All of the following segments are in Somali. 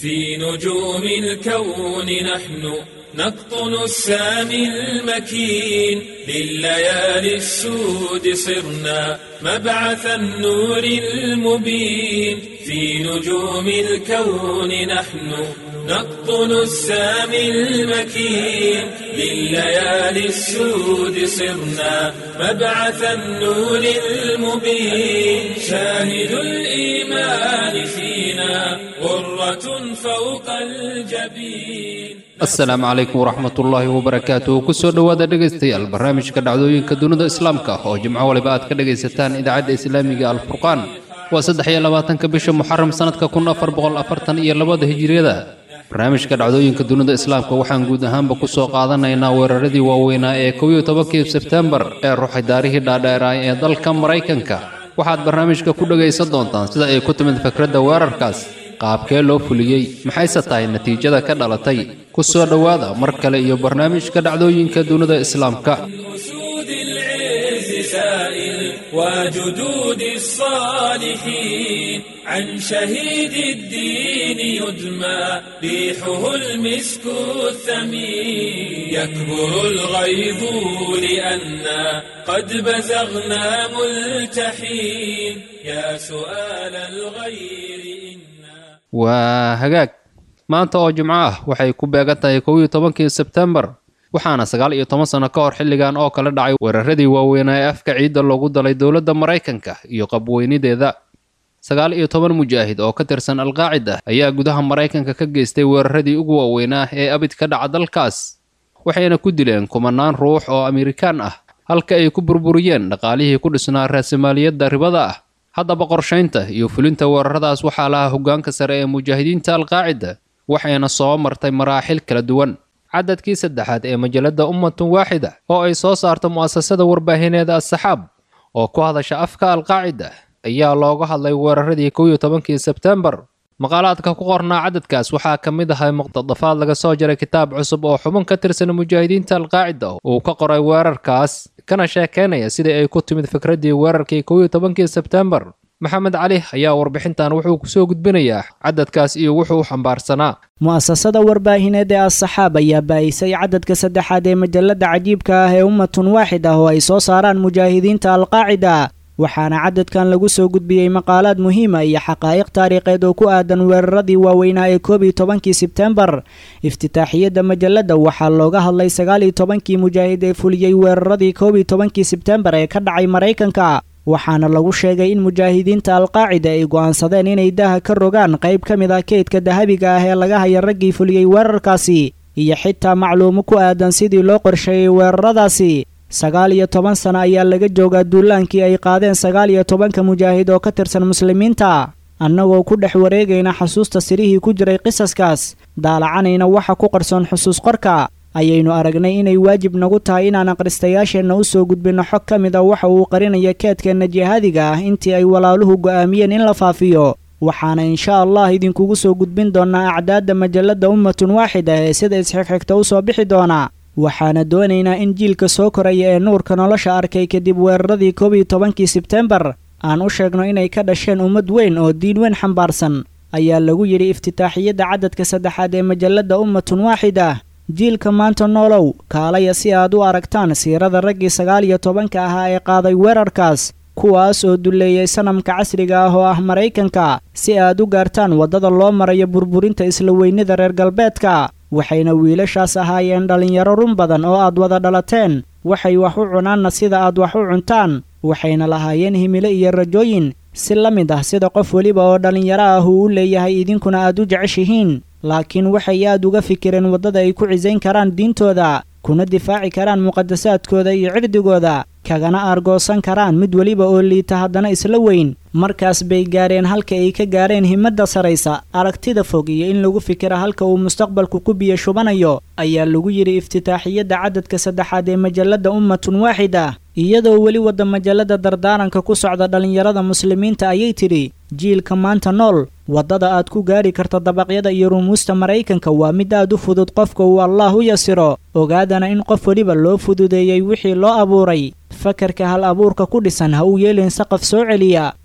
في نجوم الكون نحن نقطن السامي المكين لليالي السود صرنا مبعث النور المبين في نجوم الكون نحن نقطن السامي المكين لليالي السود صرنا مبعث النور المبين شاهد الإيمان فينا غرة فوق الجبين. السلام عليكم ورحمة الله وبركاته. كسر دواد دقيستيال برنامج كدعوين كدوندا إسلامك أو جمعة ولبعات كدقيستان إذاعة إسلامية الفرقان وصدح يلباتن كبش محرم سنة كنا فربغل أفرتن يلباد هجرية. برنامج كدعوين كدوندا إسلامك وحن جود هم بكسر قاضنا يناور ردي ووينا كويو تبكي سبتمبر روح داره دائرة دل كم رايكنك waxaad barnaamijka ku dhagaysan doontaan sida ay ku timid fikradda weerarkaas qaabkee loo fuliyay maxayse tahay natiijada ka dhalatay ku soo dhawaada mar kale iyo barnaamijka dhacdooyinka dunida islaamka وجدود الصالحين عن شهيد الدين يدمى ريحه المسك الثمين يكبر الغيظ لأننا قد بزغنا ملتحين يا سؤال الغير إنا وهجاك maanta oo jimco ah waxay ku beegan tahay 11 Sebtembar waxaana 19 sano ka hor xilligan oo kala dhacay weeraradii waaweyn ee afka ciidda loogu dalay dawladda Mareykanka iyo qabweynideeda 19 mujaahid oo ka tirsan al-Qaacida ayaa gudaha Mareykanka ka geystay weeraradii ugu waaweyn ee abid ka dhaca dalkaas waxayna ku dileen kumanaan ruux oo Amerikaan ah halka ay ku burburiyeen dhaqaalihii ku dhisnaa raasimaaliyadda ribada ah haddaba qorsheynta iyo fulinta weeraradaas waxaa lahaa hoggaanka sare ee mujaahidiinta al-Qaacida waxayna soo martay maraaxil kala duwan cadadkii saddexaad ee majalada ummatun waaxida oo ay soo saarto mu'asasada warbaahineed as-saxaab oo ku hadasha afka al-Qaacida ayaa looga hadlay weeraradii 11 Sebtembar maqaalaadka ku qornaa cadadkaas waxaa ka mid ahaa muqtadafaad laga soo jaray kitaab cusub oo xubin ka tirsan mujaahidiinta al-Qaacida uu ka qoray weerarkaas kana sheekeynaya sidii ay ku timid fikraddii weerarkii 11 Sebtembar maxamed cali ayaa warbixintan wuxuu ku soo gudbinayaa cadadkaas iyo wuxuu xambaarsanaa mu'asasada warbaahineed ee as-saxaab ayaa baahisay cadadka saddexaad ee majalada cajiibka ah ee ummatun waaxida oo ay soo saaraan mujaahidiinta al-Qaacida waxaana cadadkan lagu soo gudbiyay maqaalaad muhiim ah iyo xaqaa'iq taariikheed oo ku aadan weeraradii waaweynaa ee 11 Sebtembar iftitaaxiyada majalada waxaa looga hadlay 19 mujaahid ee fuliyay weeraradii 11 Sebtembar ee ka dhacay Mareykanka waxaana lagu sheegay in mujaahidiinta al-Qaacida ay go'aansadeen inay daha ka rogaan qayb ka mid ah keydka dahabiga ah ee laga haya raggii fuliyay weerarkaasi iyo xitaa macluumo ku aadan sidii loo qorsheeyay weeraradaasi 19 sano ayaa laga joogaa duulaankii ay qaadeen 19 mujaahid oo ka tirsan muslimiinta annagoo ku dhex wareegayna xasuusta sirihii ku jiray qisaskaas daalacanayna waxa ku qarsoon xusuus qorka ayaynu aragnay inay waajib nagu tahay inaan aqristayaasheenna u soo gudbinno xog ka mid ah waxa uu qarinaya keedkeenna jihaadiga ah intii ay walaaluhu go'aamiyeen in la faafiyo waxaana insha Allah idinkugu soo gudbin doonaa acdaadda majalada ummatun waaxida ee sida isxigxigta u soo bixi doona waxaana doonaynaa in jiilka soo koraya ee nuurka nolosha arkay kadib weeraradii 11 Sebtembar aan u sheegno inay ka dhasheen ummad weyn oo diin weyn xambaarsan ayaa lagu yidhi iftitaaxiyada cadadka saddexaad ee majalada ummatun waaxida jiilka maanta noolow kaalaya si aad u aragtaan siirada raggii 19 ahaa ee qaaday weerarkaas kuwaas oo duleeyay sanamka casriga ah oo ah Mareykanka si aad u gaartaan wadada loo marayo burburinta isla weynida reer galbeedka waxayna wiilashaas ahaayeen dhalinyaro run badan oo aad wada dhalateen waxay wax u cunaanna sida aad wax u cuntaan waxayna lahaayeen himilo iyo rajooyin si la mid ah sida qof waliba oo dhalinyaro ah uu leeyahay idinkuna aad u jeceshihiin laakiin waxay aad uga fikireen wadada ay ku ciisayn karaan diintooda kuna difaaci karaan muqaddasaadkooda iyo cirdigooda kagana argoosan karaan mid waliba oo liita haddana isla weyn markaas bay gaareen halka ay ka gaareen himada saraysa aragtida fog iyo in lagu fikira halka uu mustaqbalku ku biyo shubanayo ayaa lagu yiri iftitaaxiyada cadadka saddexaad ee majalada ummatun waaxida iyadoo wali wada majalada dardaaranka ku socda dhalinyarada muslimiinta ayay tiri jiilka maanta nool wadada aad ku gaari karto dabaqyada iyo rumuusta Mareykanka waa mid aad u fudud qofka uu Allah u yasiro ogaadana in qof waliba loo fududeeyay wixii loo abuuray fakarka hal abuurka ku dhisan ha uu yeelin saqaf soo celiya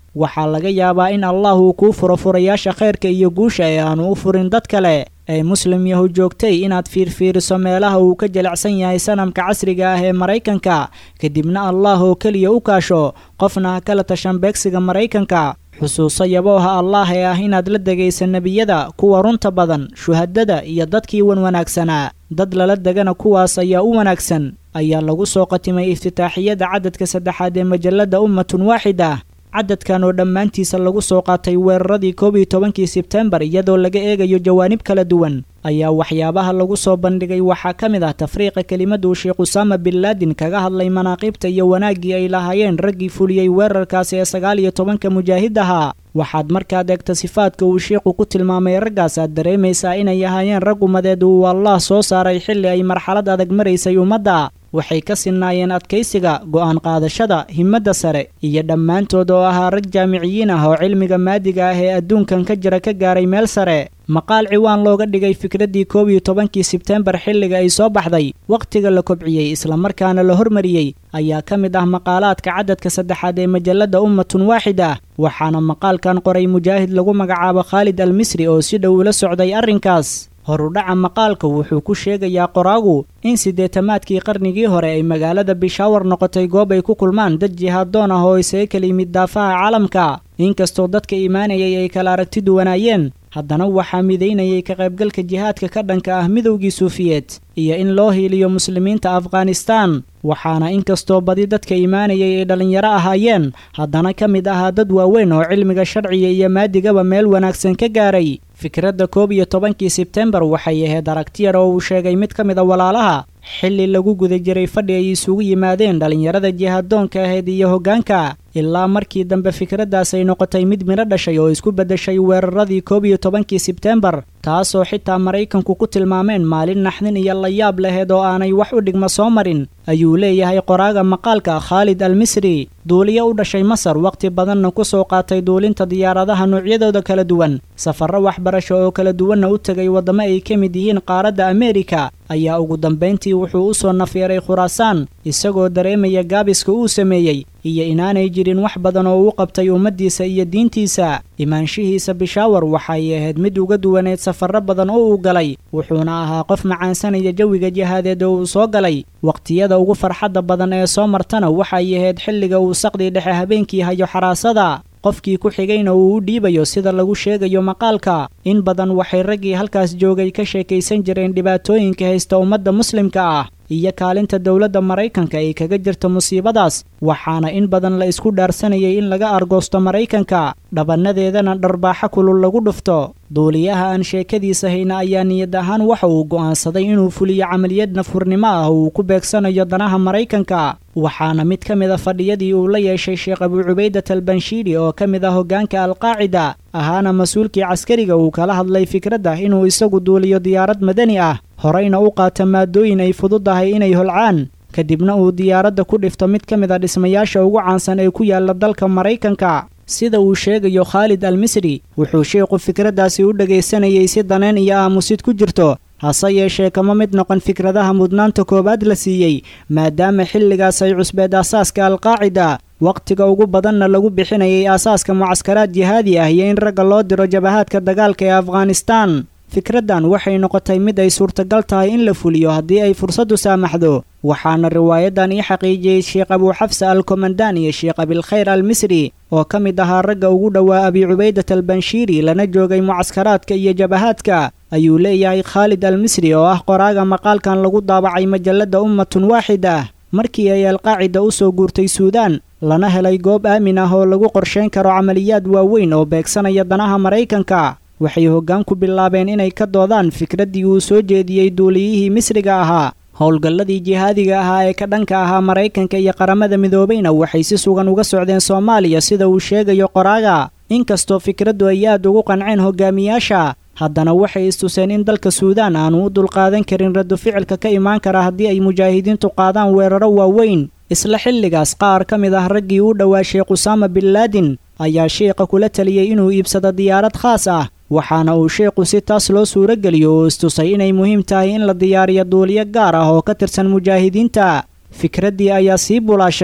waxaa laga yaabaa in allah uu kuu furo furayaasha khayrka iyo guusha ee aanu u furin dad kale ee muslim yahu joogtay inaad fiirfiiriso meelaha uu ka jilicsan yahay sanamka casriga ah ee maraykanka kadibna allah oo keliya u kaasho qofna ha kala tashan beegsiga maraykanka xusuuso yabooha allaah ee ah inaad la degaysa nebiyada kuwa runta badan shuhadada iyo dadkii wan wanaagsanaa dad lala degana kuwaas ayaa u wanaagsan ayaa lagu soo qatimay iftitaaxiyada cadadka saddexaad ee majalladda ummatun waaxida cadadkan oo dhammaantiisa lagu soo qaatay weeraradii 11 Sebtembar iyadoo laga eegayo jawaanib kala duwan ayaa waxyaabaha lagu soo bandhigay waxaa ka mid ah tafriiqa kelimadu Sheikh Usama bin Laden kaga hadlay manaaqibta iyo wanaagii ay lahaayeen raggii fuliyay weerarkaasi ee 19 mujaahidaha waxaad markaad eegto sifaadka uu sheekhu ku tilmaamay raggaas aad dareemaysaa inay ahaayeen rag umadeed uu Allah soo saaray xilli ay marxalad adag maraysay ummadda waxay ka sinaayeen adkaysiga go'aan qaadashada himada sare iyo dhammaantood oo ahaa rag jaamiciyiin ah oo cilmiga maadiga ah ee adduunkan ka jira ka gaaray meel sare maqaal ciwaan looga dhigay fikradii 11 Sebtembar xilliga ay soo baxday waqtiga la kobciyay isla markaana la hormariyay ayaa ka mid ah maqaalaadka cadadka saddexaad ee majalladda ummatun waaxida waxaana maqaalkan qoray mujaahid lagu magacaabo Khalid al-Misri oo si dhow ula socday arrinkaas horudhaca maqaalka wuxuu ku sheegayaa qoraagu in 80maadkii qarnigii hore ay magaalada Peshawar noqotay goob ay ku kulmaan dad jihaadoon ah oo isaga kala yimid daafaha caalamka inkastoo dadka iimaanayay ay kala aragti duwanaayeen haddana waxaa midaynayay ka qaybgalka jihaadka ka dhanka ah midowgii Suufiyeed iyo in loo hiiliyo muslimiinta Afghanistan waxaana inkastoo badi dadka iimaanayay ay dhalinyaro ahaayeen haddana ka mid ahaa dad waaweyn oo cilmiga sharciga iyo maadigaba meel wanaagsan ka gaaray fikradda 11 Sebtembar waxay ahayd aragti yar oo uu sheegay mid ka mid ah walaalaha xilli lagu guda jiray fadhi ay isugu yimaadeen dhalinyarada jihaadoonka ahayd iyo hoggaanka ilaa markii dambe fikraddaas ay noqotay mid midho dhashay oo isku beddeshay weeraradii 11 Sebtembar taasoo xitaa Maraykanku ku tilmaameen maalin naxdin iyo la yaab lahayd oo aanay wax u dhigma soo marin ayuu leeyahay qoraaga maqaalka Khalid al-Misri duuliye u dhashay Masar waqti badanna ku soo qaatay duulinta diyaaradaha noocyadooda kala duwan safarro waxbarasho oo kala duwanna u tagay wadamo ay ka mid yihiin qaaradda Ameerika ayaa ugu dambeyntii wuxuu u soo nafyeeray Khuraasaan isagoo dareemaya gaabiska uu sameeyay iyo inaanay jirin wax badan oo uu qabtay ummadiisa iyo diintiisa imaanshihiisa Peshawar waxay ahayd mid uga duwaneed safarro badan oo uu galay wuxuuna ahaa qof macaansanaya jawiga jihaadeed oo uu soo galay waqtiyada ugu farxadda badan ee soo martana waxay ahayd xilliga uu saqdi dhexe habeenkii hayo xaraasada qofkii ku xigayna uu u dhiibayo sida lagu sheegayo maqaalka in badan waxay raggii halkaas joogay ka sheekaysan jireen dhibaatooyinka haysta ummadda muslimka ah iyo kaalinta dowladda Maraykanka ay kaga jirto musiibadaas waxaana in badan la isku dhaarsanayay in laga argoosto Maraykanka dhabanadeedana dharbaaxa kulul lagu dhufto duuliyaha aan sheekadiisa hayna ayaa niyad ahaan waxa uu go'aansaday inuu fuliyo camaliyad nafhurnimo ah oo uu ku beegsanayo danaha Maraykanka waxaana mid ka mid ah fadhiyadii uu la yeeshay Sheikh Abu Ubaydah al-Banshiri oo ka mid ah hoggaanka al-Qaacida ahaana mas'uulkii caskariga uu kala hadlay fikradda inuu isagu duuliyo diyaarad madani ah horeyna u qaata maadooyin ay fududahay inay holcaan kadibna uu diyaaradda ku dhifto mid ka mid ah dhismayaasha ugu caansan ee ku yaala dalka Maraykanka sida uu sheegayo Khalid al-Misri wuxuu sheekhu fikraddaasi u dhageysanayay si daneen iyo aamusid ku jirto hase yeeshee kama mid noqon fikradaha mudnaanta koobaad la siiyey maadaama xilligaas ay cusbeed aasaaska al-Qaacida waqtiga ugu badanna lagu bixinayay aasaaska mucaskaraad jihaadi ah iyo in ragga loo diro jabahaadka dagaalka ee Afghanistan fikraddan waxay noqotay mid ay suurtagal tahay in la fuliyo haddii ay fursaddu saamaxdo waxaana riwaayadan ii xaqiijiyey Sheikh Abu Xafsa al-Komandan iyo Sheikh Abil Khayr al-Misri oo ka mid ahaa ragga ugu dhowaa Abi Ubaydah al-Banshiri lana joogay mucaskaraadka iyo jabahaadka ayuu leeyahay Khalid al-Misri oo ah qoraaga maqaalkan lagu daabacay majalladda ummatun waaxida markii ay al-Qaacida u soo guurtay Suudaan lana helay goob aamin ah oo lagu qorsheyn karo camaliyaad waaweyn oo beegsanaya danaha Maraykanka waxay hoggaan ku bilaabeen inay ka doodaan fikraddii uu soo jeediyey duuliyihii Misriga ahaa howlgalladii jihaadiga ahaa ee ka dhanka ahaa Maraykanka iyo qaramada midoobayna waxay si sugan uga socdeen Soomaaliya sida uu sheegayo qoraaga inkastoo fikraddu ay aad ugu qanceen hogaamiyaasha haddana waxay istuseen in dalka Suudaan aanu u dulqaadan karin rado ficilka ka imaan kara haddii ay mujaahidiintu qaadaan weeraro waaweyn isla xilligaas qaar ka mid ah raggii u dhawaa Sheikh Usama bin Laden ayaa sheekha kula taliyay inuu iibsado diyaarad khaas ah waxaana uu sheekhu si taas loo suurageliyo oo istusay inay muhiim tahay in la diyaariyo duuliye gaar ah oo ka tirsan mujaahidiinta fikraddii ayaa sii bulaashay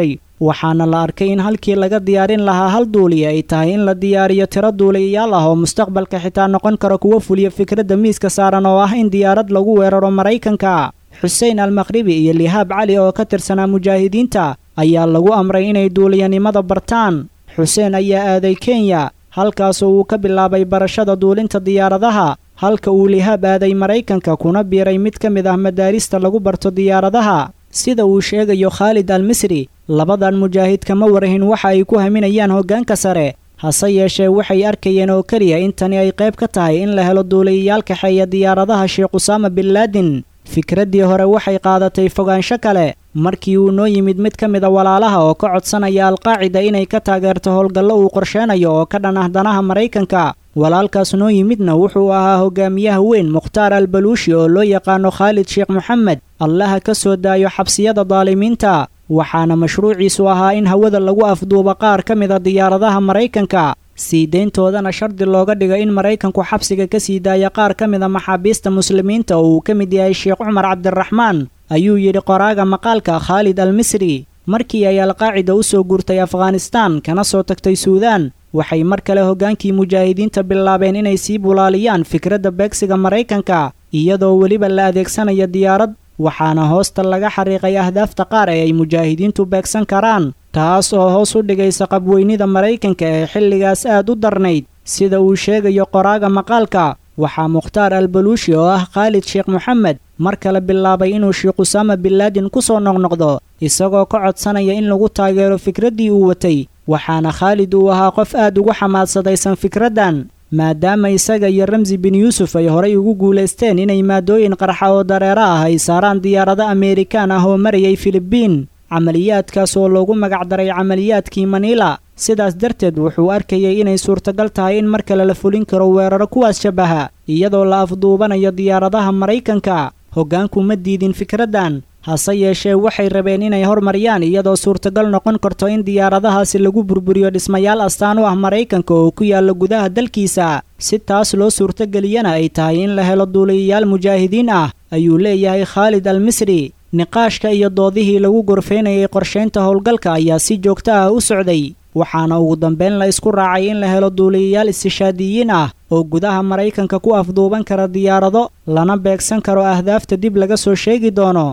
waxaana la arkay in halkii laga diyaarin lahaa hal duuliya ay tahay in la diyaariyo tiro duuliyayaal ah oo mustaqbalka xitaa noqon kara kuwa fuliya fikradda miiska saaran oo ah in diyaarad lagu weeraro Maraykanka. Xuseen al-Makhribi iyo Lihaab Cali oo ka tirsanaa mujaahidiinta ayaa lagu amray inay duuliyanimada bartaan. Xuseen ayaa aaday Kenya, halkaasoo uu ka bilaabay barashada duulinta diyaaradaha, halka uu Lihaab aaday Maraykanka kuna biiray mid ka mid ah madaarista lagu barto diyaaradaha. Sida uu sheegayo Khalid al-Misri, labadan mujaahid kama warahin waxa ay ku haminayaan hoggaanka sare, hase yeeshee waxay arkayeen oo keliya in tani ay qayb ka tahay in la helo duuliyayaal kaxeeya diyaaradaha Sheekh Usaama bin Laden. Fikraddii hore waxay qaadatay fogaansho kale markii uu noo yimid mid ka mid a walaalaha oo ka codsanaya Al-Qaacida inay ka taageerto howlgallo uu qorsheenayo oo ka dhan ah danaha Maraykanka. Walaalkaas noo yimidna wuxuu ahaa hogaamiyaha weyn Mukhtaar al-Baluushi oo loo yaqaano Khalid Sheekh Moxamed, allaha ka soo daayo xabsiyada daalimiinta. waxaana mashruuciisu ahaa in hawada lagu afduubo qaar ka mid a diyaaradaha Maraykanka, sii deyntoodana shardi looga dhigo in Maraykanku xabsiga ka sii daaya qaar ka mid a maxaabiista muslimiinta oo uu ka mid yahay Sheekh Cumar Cabdiraxmaan, ayuu yidhi qoraaga maqaalka Khalid al-Misri. Markii ay Al-Qaacida u soo guurtay Afghanistan kana soo tagtay Suudaan, waxay mar kale hoggaankii mujaahidiinta bilaabeen inay sii bulaaliyaan fikradda beegsiga Maraykanka, iyadoo weliba la adeegsanayo diyaarad, waxaana hoosta laga xariiqay ahdaafta qaar ee ay mujaahidiintu beegsan karaan, taas oo hoos u dhigaysa qabweynida Maraykanka ee xilligaas aad u darnayd. Sida uu sheegayo qoraaga maqaalka, waxaa Mukhtaar al-Baluushi oo ah Khalid Sheekh Moxamed mar kale bilaabay inuu Sheekh Usaama bin Laden ku soo noqnoqdo, isagoo ka codsanaya in lagu taageero fikraddii uu watay, waxaana Khalid uu ahaa qof aad ugu xamaadsadaysan fikraddan, maadaama isaga iyo Ramzi bin Yuusuf ay horay ugu guulaysteen inay maadooyin qarxa oo dareera ah ay saaraan diyaarado Ameerikaan ah oo marayay Filibiin, camaliyaadkaas oo loogu magacdaray camaliyaadkii Manila. sidaas darteed wuxuu arkayay inay suurtagal tahay in mar kale la fulin karo weeraro kuwaas shabaha, iyadoo la afduubanayo diyaaradaha Maraykanka. Hoggaanku ma diidin fikraddan, hase yeeshee waxay rabeen inay hormariyaan iyadoo suurtagal noqon karto in diyaaradahaasi lagu burburiyo dhismayaal astaan u ah Maraykanka oo ku yaalla gudaha dalkiisa. Si taas loo suurtageliyana ay tahay in la helo duuliyayaal mujaahidiin ah, ayuu leeyahay Khalid al-Misri. Niqaashka iyo doodihii lagu gorfeynayay qorsheynta howlgalka ayaa si joogto ah u socday, waxaana ugu dambeyn la isku raacay in la helo duuliyayaal istishaadiyiin ah oo gudaha Maraykanka ku afduuban kara diyaarado, lana beegsan karo ahdaafta dib laga soo sheegi doono.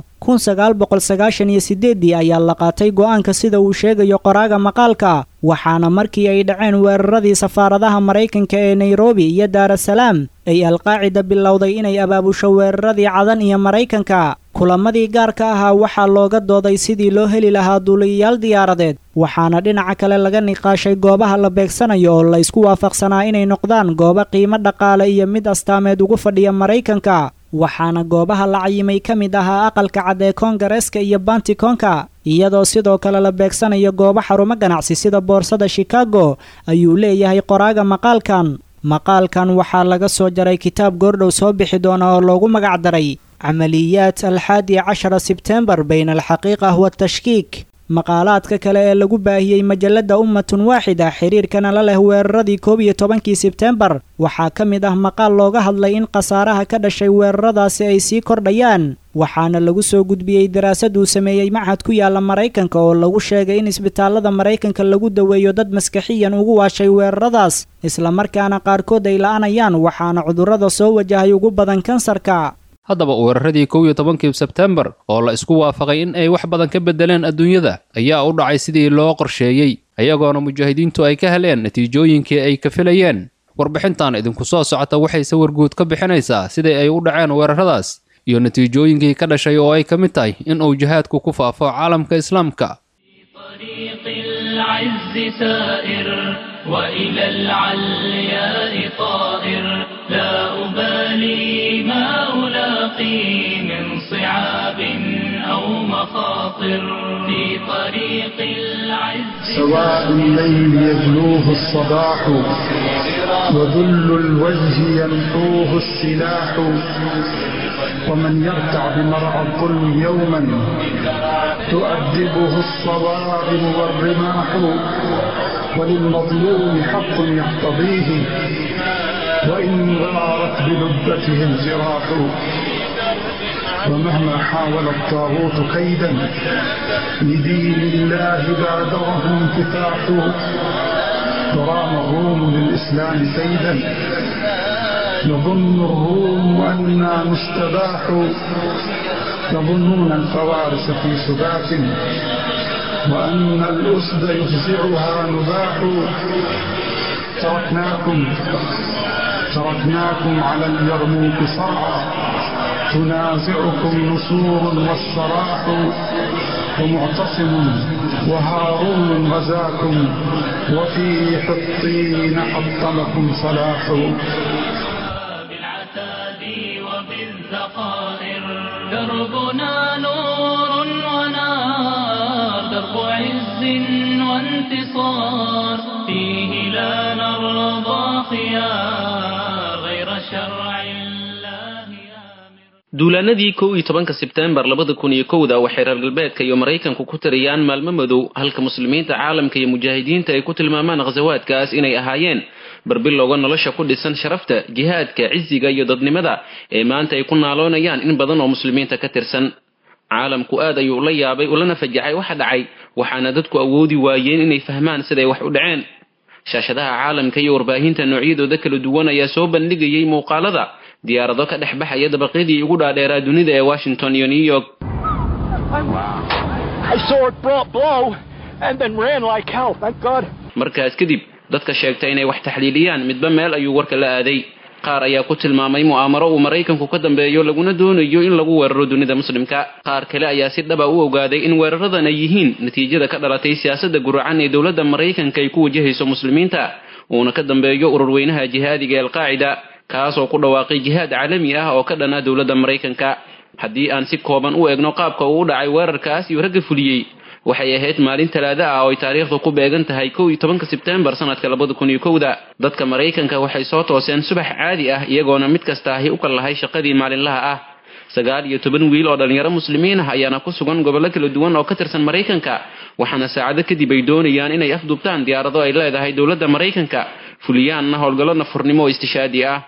1998 ayaa la qaatay go'aanka sida uu sheegayo qoraaga maqaalka, waxaana markii ay dhaceen weeraradii safaaradaha Maraykanka ee Nairobi iyo Dar es Salaam ay Al-Qaacida bilowday inay abaabusho weeraradii Cadan iyo Maraykanka. kulamadii gaarka ahaa waxaa looga dooday sidii loo heli lahaa duuliyayaal diyaaradeed, waxaana dhinaca kale laga niqaashay goobaha la beegsanayo oo la isku waafaqsanaa inay noqdaan goobo qiimo dhaqaale iyo mid astaameed ugu fadhiya Maraykanka, waxaana goobaha la cayimay ka mid ahaa aqalka cad ee Koongareeska iyo Pentagonka, iyadoo sidoo kale la beegsanayo goobo xarumo ganacsi sida boorsada Chicago, ayuu leeyahay qoraaga maqaalkan. Maqaalkan waxaa laga soo jaray kitaab goordhow soo bixi doona oo loogu magacdaray عمليات 11 سبتمبر بين الحقيقة والتشكيك. مقالات كلا لغو باهيي مجلة أمة واحدة حرير كان له ويردي 11 سبتمبر waxaa ka mid ah maqaal looga hadlay in qasaaraha ka dhashay weeraradaasi ay sii kordhayaan, waxaana lagu soo gudbiyey daraasad uu sameeyey machad ku yaala Maraykanka oo lagu sheegay in isbitaalada Maraykanka lagu daweeyo dad maskaxiyan ugu waashay weeraradaas, isla markaana qaarkood ay la'aanayaan, waxaana cudurrada soo wajahay ugu badan kansarka. haddaba weeraradii 11 Sebtembar oo la isku waafaqay in ay wax badan ka bedeleen adduunyada ayaa u dhacay sidii loo qorsheeyay, ayagoona mujaahidiintu ay ka heleen natiijooyinkii ay ka filayeen. warbixintan idinku soo socota waxay sawir guud ka bixinaysaa sidii ay u dhaceen weeraradaas iyo natiijooyinkii ka dhashay oo ay ka mid tahay in uu jihaadku ku faafo caalamka islaamka. وإلى العلياء طائر لا أبالي ما ألاقي من صعاب أو مخاطر في طريق العز. سواء الليل يجلوه الصباح وذل الوجه يمحوه السلاح، ومن يرتع بمرعى الظلم يوما تؤدبه الصوارم والرماح، وللمظلوم حق يقتضيه وإن غارت بلبته الجراح. ومهما حاول الطاغوت كيدا لدين الله بادره انفتاح. ورام الروم للإسلام كيدا يظن الروم أننا نستباح. يظنون الفوارس في سبات وأن الأسد يفزعها نباح. تركناكم على اليرموك صرعى تنازعكم نسور والصراح. ومعتصم وهارون غزاكم وفي حطين حطمكم صلاح. بالعتاد وبالذخائر دربنا نور ونار، درب عز وانتصار فيه لا نرضى خيار غير شرع duulaanadii 11 Sebtembar 2001 waxay reer galbeedka iyo Mareykanku ku tiriyaan maalmo madow, halka muslimiinta caalamka iyo mujaahidiinta ay ku tilmaamaan ghazawaadkaas inay ahaayeen barbilowga nolosha ku dhisan sharafta, jihaadka, ciziga iyo dadnimada ee maanta ay ku naaloonayaan in badan oo muslimiinta ka tirsan. caalamku aad ayuu la yaabay ulana fajacay waxa dhacay, waxaana dadku awoodi waayeen inay fahmaan sida ay wax u dhaceen. shaashadaha caalamka iyo warbaahinta noocyadooda kala duwan ayaa soo bandhigayay muuqaalada diyaarado ka dhex baxaya dabaqyadii ugu dhaadheeraa dunida ee Washington iyo New York. markaas kadib dadka sheegtay inay wax taxliiliyaan midba meel ayuu warka la aaday. qaar ayaa ku tilmaamay mu'aamaro uu Mareykanku ka dambeeyo laguna doonayo in lagu weeraro dunida muslimka. qaar kale ayaa si dhab ah u ogaaday in weeraradan ay yihiin natiijada ka dhalatay siyaasadda guracan ee dawladda Mareykanka ay ku wajahayso muslimiinta, uuna ka dambeeyo urur weynaha jihaadiga ee Al-Qaacida kaasoo ku dhawaaqay jihaad caalami ah oo ka dhana dawladda Mareykanka. haddii aan si kooban u eegno qaabka uu u dhacay weerarkaas iyo ragga fuliyay, waxay ahayd maalin Talaado ah oo ay taariikhdu ku beegan tahay 11 Sebtembar sanadka 2001. dadka Mareykanka waxay soo tooseen subax caadi ah iyagoona mid kasta ahi u kalahay shaqadii maalinlaha ah. 19 wiil oo dhalinyaro muslimiin ah ayaana ku sugan gobollo kala duwan oo ka tirsan Mareykanka, waxaana saacado kadib ay doonayaan inay afduubtaan diyaarado ay leedahay dawladda Mareykanka, fuliyaanna howlgallo nafurnimo oo istishaadi ah.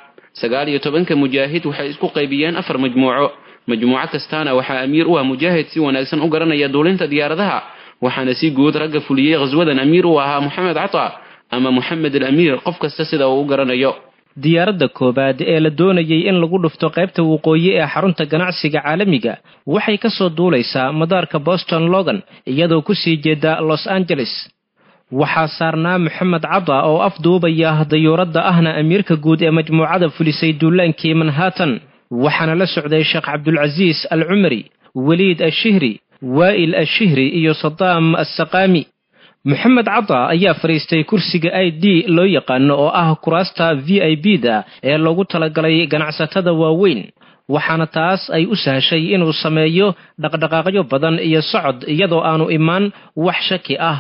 19 mujaahid waxay isku qaybiyeen 4 majmuuco. majmuuco kastaana waxaa amiir u ah mujaahid si wanaagsan u garanaya duulinta diyaaradaha, waxaana si guud ragga fuliyay ghazwadan amiir u ahaa Mohamed Cata ama Mohamed al-Amiir, qof kasta sida uu u garanayo. diyaaradda koobaad ee la doonayay in lagu dhufto qaybta waqooyi ee xarunta ganacsiga caalamiga waxay ka soo duulaysaa madaarka Boston Logan iyadoo ku sii jeeda Los Angeles. waxaa saarnaa Mohamed Cata oo afduubaya diyaaradda ahna amiirka guud ee majmuucada fulisay duulaankii Manhattan. waxaana la socday Sheekh Abdulaziz Al-Umari, Waliid Al-Shihri, Waa'il Al-Shihri iyo Saddam Al-Saqami. Mohamed Cata ayaa fariistay kursiga ID loo yaqaano oo ah kuraasta VIP-da ee loogu talagalay ganacsatada waaweyn, waxaana taas ay u sahashay inuu sameeyo dhaqdhaqaaqyo badan iyo socod iyadoo aanu imaan wax shaki ah.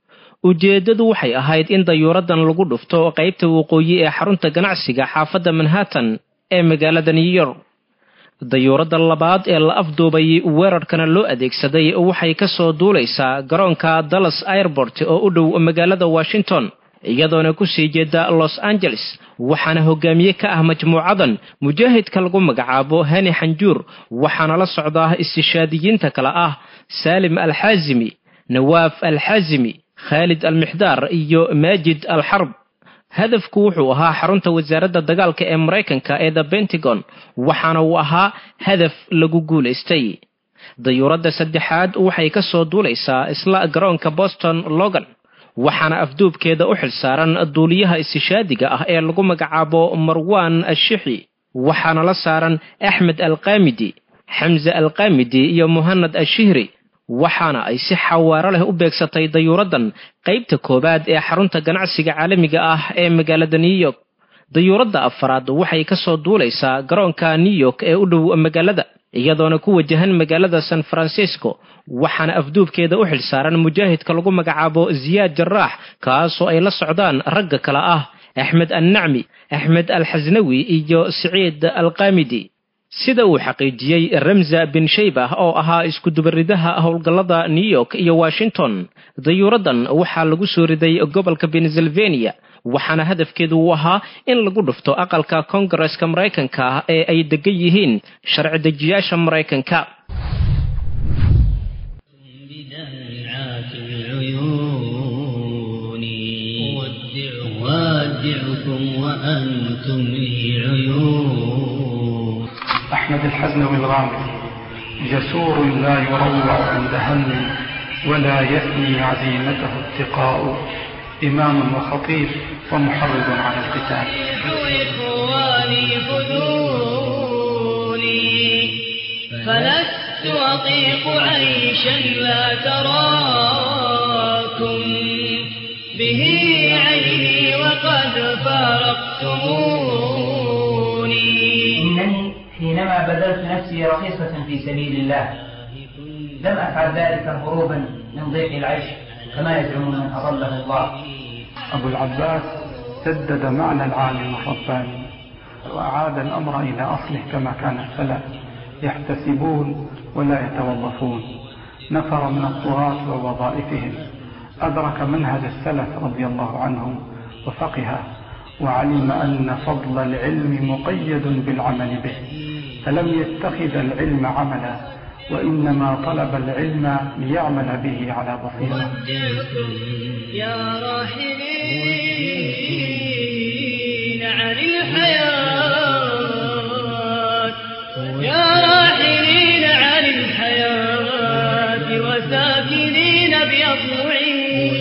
ujeedadu waxay ahayd in diyaaraddan lagu dhufto qaybta waqooyi ee xarunta ganacsiga xaafadda Manhattan ee magaalada New York. diyaaradda labaad ee la afduubay weerarkana loo adeegsaday waxay ka soo duulaysaa garoonka Dallas Airport oo u dhow magaalada Washington iyadoona ku sii jeeda Los Angeles. waxaana hogaamiye ka ah majmuucadan mujaahidka lagu magacaabo Hani Xanjuur, waxaana la socda istishaadiyiinta kala ah Salim Al-Hazimi, Nawaaf Al-Hazimi, Khalid Al-Mixdaar iyo Majid Al-Harb. hadafku wuxuu ahaa xarunta wasaaradda dagaalka ee Mareykanka ee The Pentagon, waxaana uu ahaa hadaf lagu guuleystay. diyaaradda saddexaad waxay ka soo duulaysaa isla garoonka Boston Logan, waxaana afduubkeeda u xilsaaran duuliyaha istishaadiga ah ee lagu magacaabo Marwan Al-Shihi, waxaana la saaran Ahmed Al-Qamidi, Hamza Al-Qamidi iyo Muhammad Al-Shihri. waxaana ay si xawaaro leh u beegsatay diyaaraddan qaybta koobaad ee xarunta ganacsiga caalamiga ah ee magaalada New York. diyaaradda afraad waxay ka soo duulaysaa garoonka New York ee u dhow magaalada iyadoona ku wajahan magaalada San Francisco, waxaana afduubkeeda u xilsaaran mujaahidka lagu magacaabo Ziyaad Jarraax kaasoo ay la socdaan ragga kala ah Ahmed An-Nacmi, Ahmed Al-Haznawi iyo Saciid Al-Qamidi. sida uu xaqiijiyay Ramza bin Shaybah oo ahaa isku dubaridaha howlgallada New York iyo Washington, diyaaraddan waxaa lagu soo riday gobolka Pennsylvania, waxaana hadafkeedu uu ahaa in lagu dhufto aqalka Koongareeska Mareykanka ee ay degan yihiin sharci dejiyaasha Mareykanka. أحمد الحزنوي الغامدي جسور لا يروع عند هم ولا يثني عزيمته اتقاء إمام وخطيب ومحرض على القتال. إخواني خذوني فلست أطيق عيشا لا تراكم به عيني وقد فارقتموني. إنني حينما بذلت نفسي رخيصة في سبيل الله لم أفعل ذلك هروبا من ضيق العيش كما يزعم من أضله الله. أبو العباس سدد معنى العالم الرباني وأعاد الأمر إلى أصله كما كان السلف يحتسبون ولا يتوظفون. نفر من الطغاة ووظائفهم، أدرك منهج السلف رضي الله عنهم وفقه وعلم أن فضل العلم مقيد بالعمل به، فلم يتخذ العلم عملا وإنما طلب العلم ليعمل به على بصيرة. يا راحلين عن الحياة، يا راحلين عن الحياة وساكنين بأضلعي.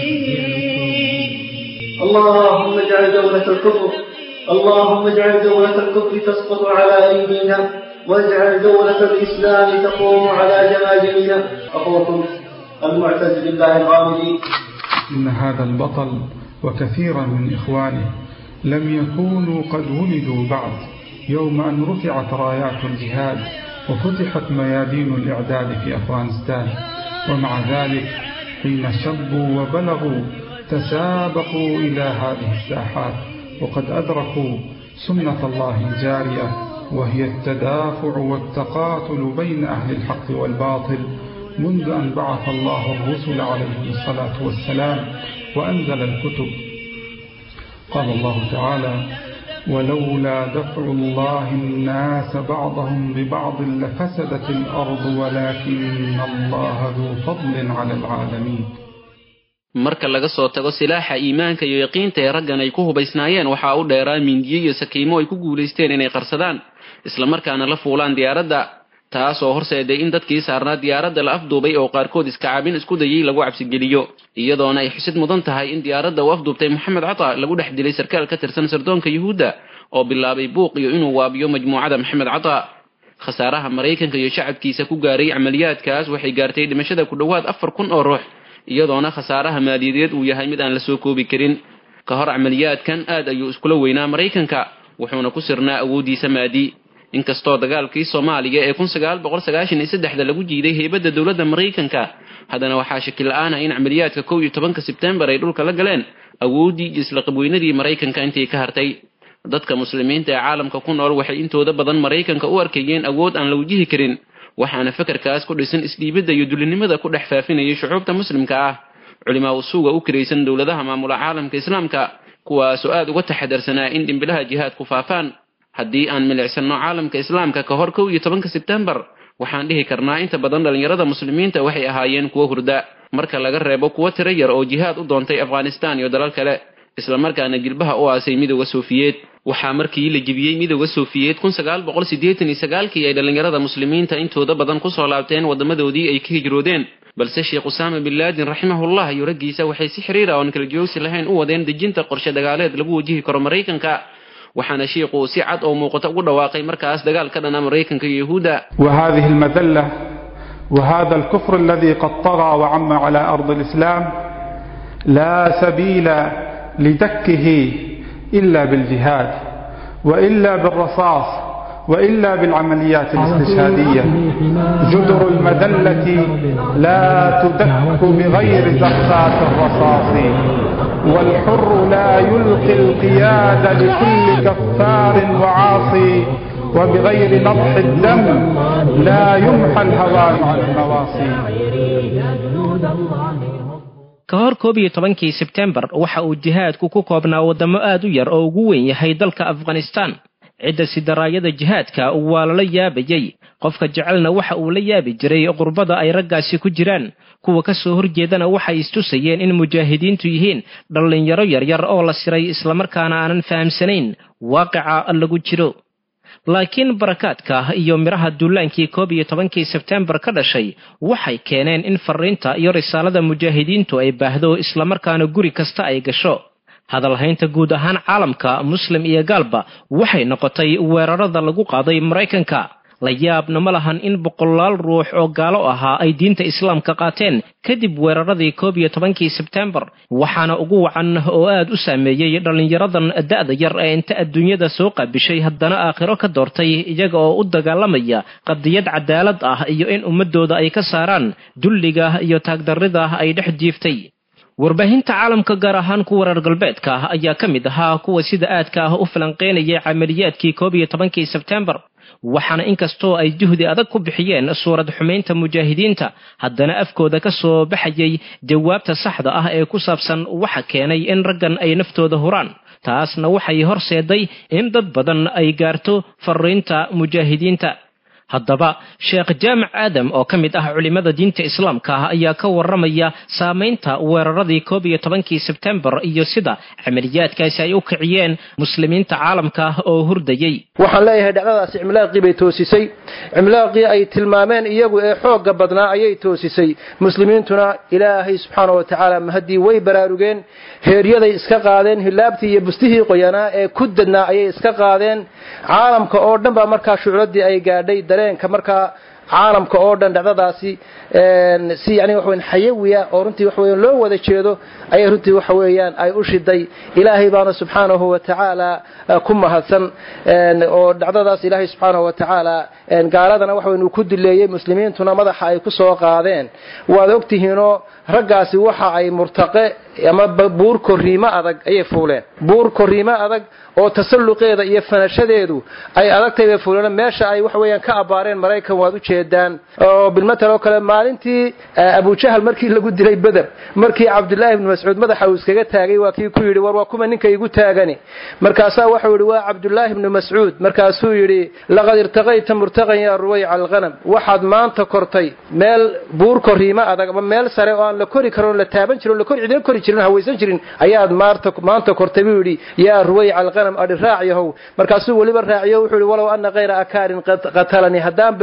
اللهم اجعل دولة الكفر، اللهم اجعل دولة الكفر تسقط على أيدينا، واجعل دولة الإسلام تقوم على جماجمنا. أخوكم المعتز بالله الغامدي. إن هذا البطل وكثيرا من إخوانه لم يكونوا قد ولدوا بعد يوم أن رفعت رايات الجهاد وفتحت ميادين الإعداد في أفغانستان، ومع ذلك حين شبوا وبلغوا تسابقوا إلى هذه الساحات وقد أدركوا سنة الله الجارية، وهي التدافع والتقاتل بين أهل الحق والباطل منذ أن بعث الله الرسل عليهم الصلاة والسلام وأنزل الكتب. قال الله تعالى: ولولا دفع الله الناس بعضهم ببعض لفسدت الأرض ولكن الله ذو فضل على العالمين. marka laga soo tago silaaxa iimaanka iyo yaqiinta ee raggan ay ku hubaysnaayeen waxa uu dheeraa mindiyo iyo sakiimo ay ku guuleysteen inay qarsadaan isla markaana la fuulaan diyaaradda, taas oo horseeday in dadkii saarnaa diyaaradda la afduubay oo qaarkood iska caabin isku dayay lagu cabsi geliyo, iyadoona ay xusid mudan tahay in diyaaradda uu afduubtay Maxamed Cata lagu dhex dilay sarkaal ka tirsan sirdoonka Yuhuudda oo bilaabay buuq iyo inuu waabiyo majmuucada Maxamed Cata. khasaaraha Mareykanka iyo shacabkiisa ku gaaray amaliyaadkaas waxay gaartay dhimashada ku dhawaad 4,000 oo ruux, iyadoona khasaaraha maaliyadeed uu yahay mid aan la soo koobi karin. ka hor amaliyaadkan aad ayuu iskula weynaa Mareykanka, wuxuuna ku sirnaa awoodiisa maadi. inkastoo dagaalkii Soomaaliya ee 1993 lagu jiiday heybadda dawladda Mareykanka, haddana waxaa shaki la'aan ah in amaliyaadka 11 Sebtembar ay dhulka la galeen awoodii isla qabweynadii Mareykanka intii ka hartay. dadka muslimiinta ee caalamka ku nool waxay intooda badan Mareykanka u arkayeen awood aan la wajihi karin, waxaana fikirkaas ku dhisan isdhiibidda iyo dulinimada ku dhex faafinayay shucuubta muslimka ah. culimaa usuuga u kiraysan dawladaha maamula caalamka islaamka kuwaas oo aad uga taxadarsanaa in dhimbilaha jihaad ku faafaan. haddii aan milicsano caalamka islaamka ka hor 11 Sebtembar, waxaan dhihi karnaa inta badan dhalinyarada muslimiinta waxay ahaayeen kuwa hurda, marka laga reebo kuwa tiro yar oo jihaad u doontay Afghanistan iyo dalal kale, isla markaana jilbaha u aasay midowga Soofiyeed. waxaa markii la jibiyay midowga Soofiyeed 1989 ay dhalinyarada muslimiinta intooda badan ku soo laabteen wadamadoodii ay ka hijroodeen, balse Sheekh Usaama bin Laden rahimahullah iyo raggiisa waxay si xiriir ah oo kala joogsi lahayn u wadeen dejinta qorshe dagaaleed lagu wajihi karo Mareykanka, waxaana sheekhu si cad oo muuqata ugu dhawaaqay markaas dagaal ka dhana Mareykanka iyo Yahuuda. وهذه المذلة وهذا الكفر الذي قد طغى وعم على أرض الإسلام لا سبيل لدكه إلا بالجهاد وإلا بالرصاص وإلا بالعمليات الاستشهادية. جدر المذلة لا تدك بغير زخات الرصاص، والحر لا يلقي القيادة لكل كفار وعاصي، وبغير نضح الدم لا يمحى الهوان عن النواصي. ka hor 11 Sebtembar waxa uu jihaadku ku koobnaa wadamo aad u yar oo ugu weyn yahay dalka Afghanistan cidda sidaraayada jihaadka waa la yaabayay qofka jecelna waxa uu la yaabi jiray qurbada ay raggaasi ku jiraan kuwa ka soo horjeedana waxay istusayeen in mujaahidiintu yihiin dhalinyaro yaryar oo la siray isla markaana aanan fahamsanayn waaqica lagu jiro laakiin barakaadka iyo miraha duulaankii 11 Sebtembar ka dhashay waxay keeneen in fariinta iyo risaalada mujaahidiintu ay baahdo isla markaana guri kasta ay gasho hadalhaynta guud ahaan caalamka muslim iyo gaalba waxay noqotay weerarada lagu qaaday Mareykanka la yaabna ma lahan in boqolaal ruux oo gaalo ahaa ay diinta islaamka qaateen kadib weeraradii 11 Sebtembar waxaana ugu wacan oo aad u saameeyay dhalinyaradan da'da yar ee inta adduunyada soo qaabishay haddana aakhiro ka doortay iyaga oo u dagaalamaya qadiyad cadaalad ah iyo in ummadooda ay ka saaraan dulliga iyo taagdarrida ay dhex jiiftay warbaahinta caalamka gaar ahaan kuwa reer galbeedka ayaa ka mid ahaa kuwa sida aadka ah u falanqeynayay camaliyaadkii 11 Sebtembar waxaana inkastoo ay juhdi adag ku bixiyeen suurad xumeynta mujaahidiinta haddana afkooda ka soo baxayay jawaabta saxda ah ee ku saabsan waxa keenay in raggan ay naftooda huraan taasna waxay horseeday in dad badan ay gaarto fariinta mujaahidiinta haddaba sheekh jaamac aadam oo ka mid ah culimada diinta islaamka ayaa ka waramaya saameynta weeraradii 11 Sebtembar iyo sida camaliyaadkaasi ay u kiciyeen muslimiinta caalamka oo hurdayay waxaan leeyahay dhacdadaas cimlaaqii bay toosisay cimlaaqii ay tilmaameen iyagu ee xoogga badnaa ayay toosisay muslimiintuna ilaahay subxaanahu wa tacaala mahadii way baraarugeen heeryaday iska qaadeen hilaabtii iyo bustihii qoyanaa ee ku dadnaa ayay iska qaadeen caalamka oo dhan baa markaa shucuuradii ay gaadhay dareenka markaa caalamka oo dhan dhacdadaasi si yani wax weyn xayawiya oo runtii wax weyn loo wada jeedo ay runtii wax weeyaan ay u shiday ilaahay baana subxaanahu wa tacaala ku mahadsan oo dhacdadaas ilaahay subxaanahu wa tacaala gaaladana wax weyn uu ku dileeyay muslimiintuna madaxa ay ku soo qaadeen waad ogtihiinoo raggaasi waxa ay murtaqe ama buur koriimo adag ayay fuuleen buur koriimo adag oo tasalluqeeda iyo fanashadeedu ay adagtay bay fuuleen meesha ay wax weeyaan ka abaareen Mareykan waad u jeedaan oo bilmatal oo kale maalintii Abu Jahl markii lagu dilay Badr markii Abdullah ibn Mas'ud madaxa uu iskaga taagay waa kii ku yiri war waa kuma ninka igu taagani markaasa waxa uu yiri waa Abdullah ibn Mas'ud markaasuu yiri laqad irtaqayta murtaqan ya ruway al-ghanam waxad maanta kortay meel buur koriimo adag ama meel sare oo aan la kori karin la taaban jirin la kori jirin hawaysan jirin ayaad maanta kortay buu yiri ya ruway al-ghanam adi raaciyo markaasuu waliba raaciyo wuxuu yiri walaw anna ghayra akaarin qatalani hadaan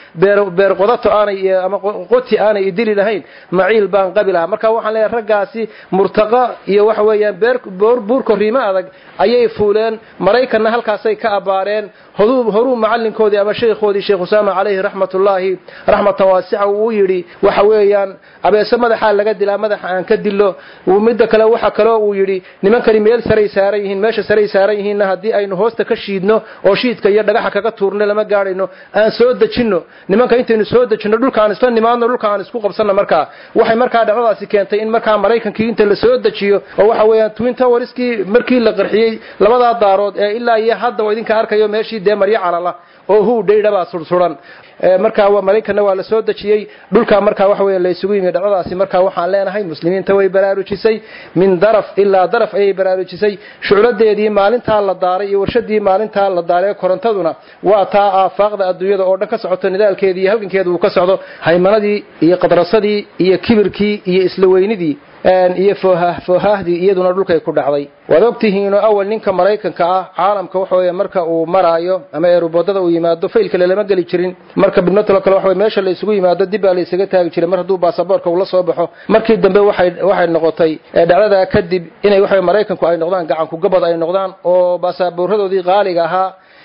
beer qodato aanay ama qoti aanay idili lahayn maciil baan qabila marka waxaan leeyahay raggaasi murtaqa iyo wax weeyaan buur koriimo adag ayay fuuleen Mareykanna halkaasay ka abaareen horuu macalinkoodii ama sheekhoodii Sheekh Usaama alayhi rahmatullahi rahmatan waasi'a uu yiri waxa weeyaan abeesa madaxa laga dilaa madaxa aan ka dilo mid kale waxa kale uu yiri nimankani meel sare saaran yihiin meesha sare saaran yihiin hadii aynu hoosta ka shiidno oo shiidka iyo dhagaxa kaga tuurno lama gaarayno aan soo dajino nimanka intaynu soo dajino dhulka aan isla nimaadno dhulka aan isku qabsano markaa waxay markaa dhacdadaasi keentay in markaa Mareykankii inta la soo dajiyo oo waxa weeyaan Twin Towerskii markii la qarxiyay labada daarood ee ilaa iyo hadda oo idinka arkayo meeshii deemarya calala oo huu dheydaba sursuran markaa waa Mareykanna waa la soo dajiyay dhulka markaa wax weeyaan la isugu yimid dhacdadaasi markaa waxaan leenahay muslimiinta way baraarujisay min daraf ilaa daraf ay baraarujisay shucuradeedii maalinta la daaray iyo warshadii maalinta la daaray korontaduna waa taa aafaaqda adduunyada oo dhan ka socoto nidaalkeedii halgankeedu uu ka socdo haymanadii iyo qadrasadii iyo kibirkii iyo isla weynidii iyo foohahdii iyaduna dhulkay ku dhacday waad ogtihiin awal ninka Mareykanka ah caalamka waxa weeye marka uu maraayo ama eerboodada uu yimaado faylka lama gali jirin marka bidnato kale waxa meesha la isugu yimaado dib la isaga taagi jiray mar haduu baasaboorka uu la soo baxo markii dambe waxay noqotay dhacdada kadib inay waxa Mareykanku ay noqdaan gacan ku gabad ay noqdaan oo baasaboorradoodii qaaliga ahaa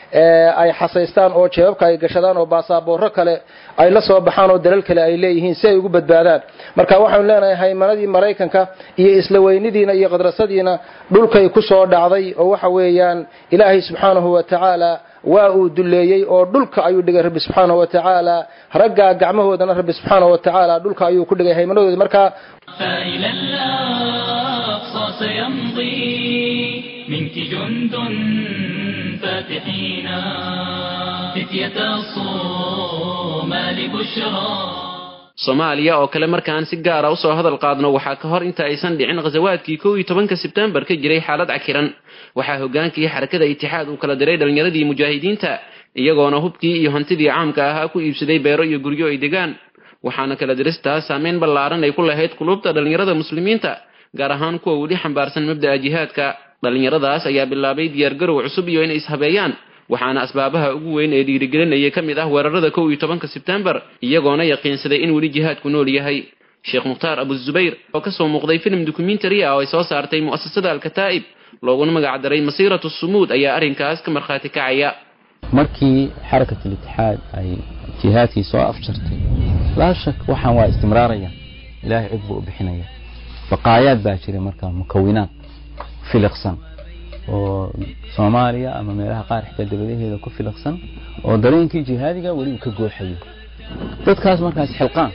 ay xasaystaan oo jeebabka ay gashadaan oo baasaboorro kale ay la soo baxaan oo dalal kale ay leeyihiin si ay ugu badbaadaan marka waxaan leenahay haymanadii Mareykanka iyo isla weynidiina iyo qadrasadiina dhulkay ku soo dhacday oo waxa weeyaan Ilaahay subxaanahu wa ta'ala waa uu duleeyay oo dhulka ayuu dhigay Rabbi subxaanahu wa ta'ala ragga gacmahoodana Rabbi subxaanahu wa ta'ala dhulka ayuu ku dhigay haymanadooda marka ila al-aqsa sayamdi minki jundun فاتحين فتية الصومال بشرى soomaaliya oo kale markaan si gaara usoo hadal qaadno waxaa ka hor inta aysan dhicin ghazawaadkii 11 Sebtembar ka jiray xaalad cakiran waxaa hogaankii xarakada Itixaad uu kala diray dhalinyaradii mujaahidiinta iyagoona hubkii iyo hantidii caamka ahaa ku iibsaday beero iyo guryo ay degaan waxaana kala diristaa saameyn ballaaran ay ku lahayd qulubta dhalinyarada muslimiinta gaar ahaan kuwa weli xambaarsan mabda'a jihaadka dhalinyaradaas ayaa bilaabay diyaargarow cusub iyo inay ishabeeyaan waxaana asbaabaha ugu weyn ee dhiirigelinaya ka mid ah weerarada 11 Sebtembar iyagoona yaqiinsaday in weli jihaadku nool yahay Sheekh Mukhtaar Abu Zubayr oo ka soo muuqday film documentary ah oo ay soo saartay mu'assasada Al-Kataa'ib looguna magac daray Masiiratu Sumuud ayaa arrinkaas ka markhaati kacaya markii xarakada Itixaad ay jihaadkii soo afjartay la shak waxaan waa istimraaraya ilaahay cid buu bixinaya baqaayaad baa jiray markaa mukawinaad filaqsan oo Soomaaliya ama meelaha qaar xitaa dawladeeda ku filaqsan oo dareenkii jihaadiga wali ka gooxayo dadkaas markaas xilqaan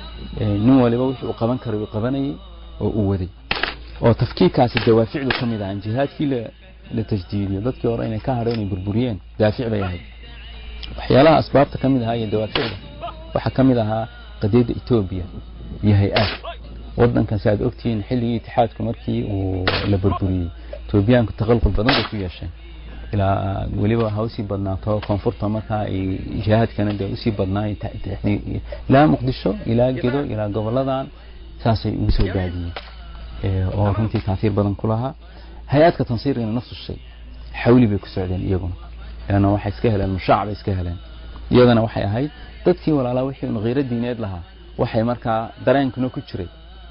nin waliba wixii uu qaban karo uu qabanayay oo uu waday oo tafkiirkaasi dawaaficdu kamid ah jihaadkii la tajdiidiyo dadkii hore inay ka hareen burburiyeen daafic bay ahayd waxyaalaha asbaabta kamid ah iyo dawaaficda waxa kamid ahaa qadiyada Itoobiya iyo hay-ad wadankan saad ogtiin xilligii Itixaadku markii uu la burburiyay Itoobiyaanku taqalqul badan ku yeesheen ilaa waliba hawsi badnaato koonfurta markaa ay jihaadkana u sii badnaay ilaa Muqdisho ilaa Gedo ilaa goboladan saasay ugu soo gaadiyeen oo runtii taasiir badan ku lahaa hay-adka tansiirina nafsu shay xawli bay ku socdeen iyaguna yaana waxay iska heleen mushaacab iska heleen iyagana waxay ahayd dadkii walaalaha wixii qeyra diineed lahaa waxay markaa dareenkuna ku jiray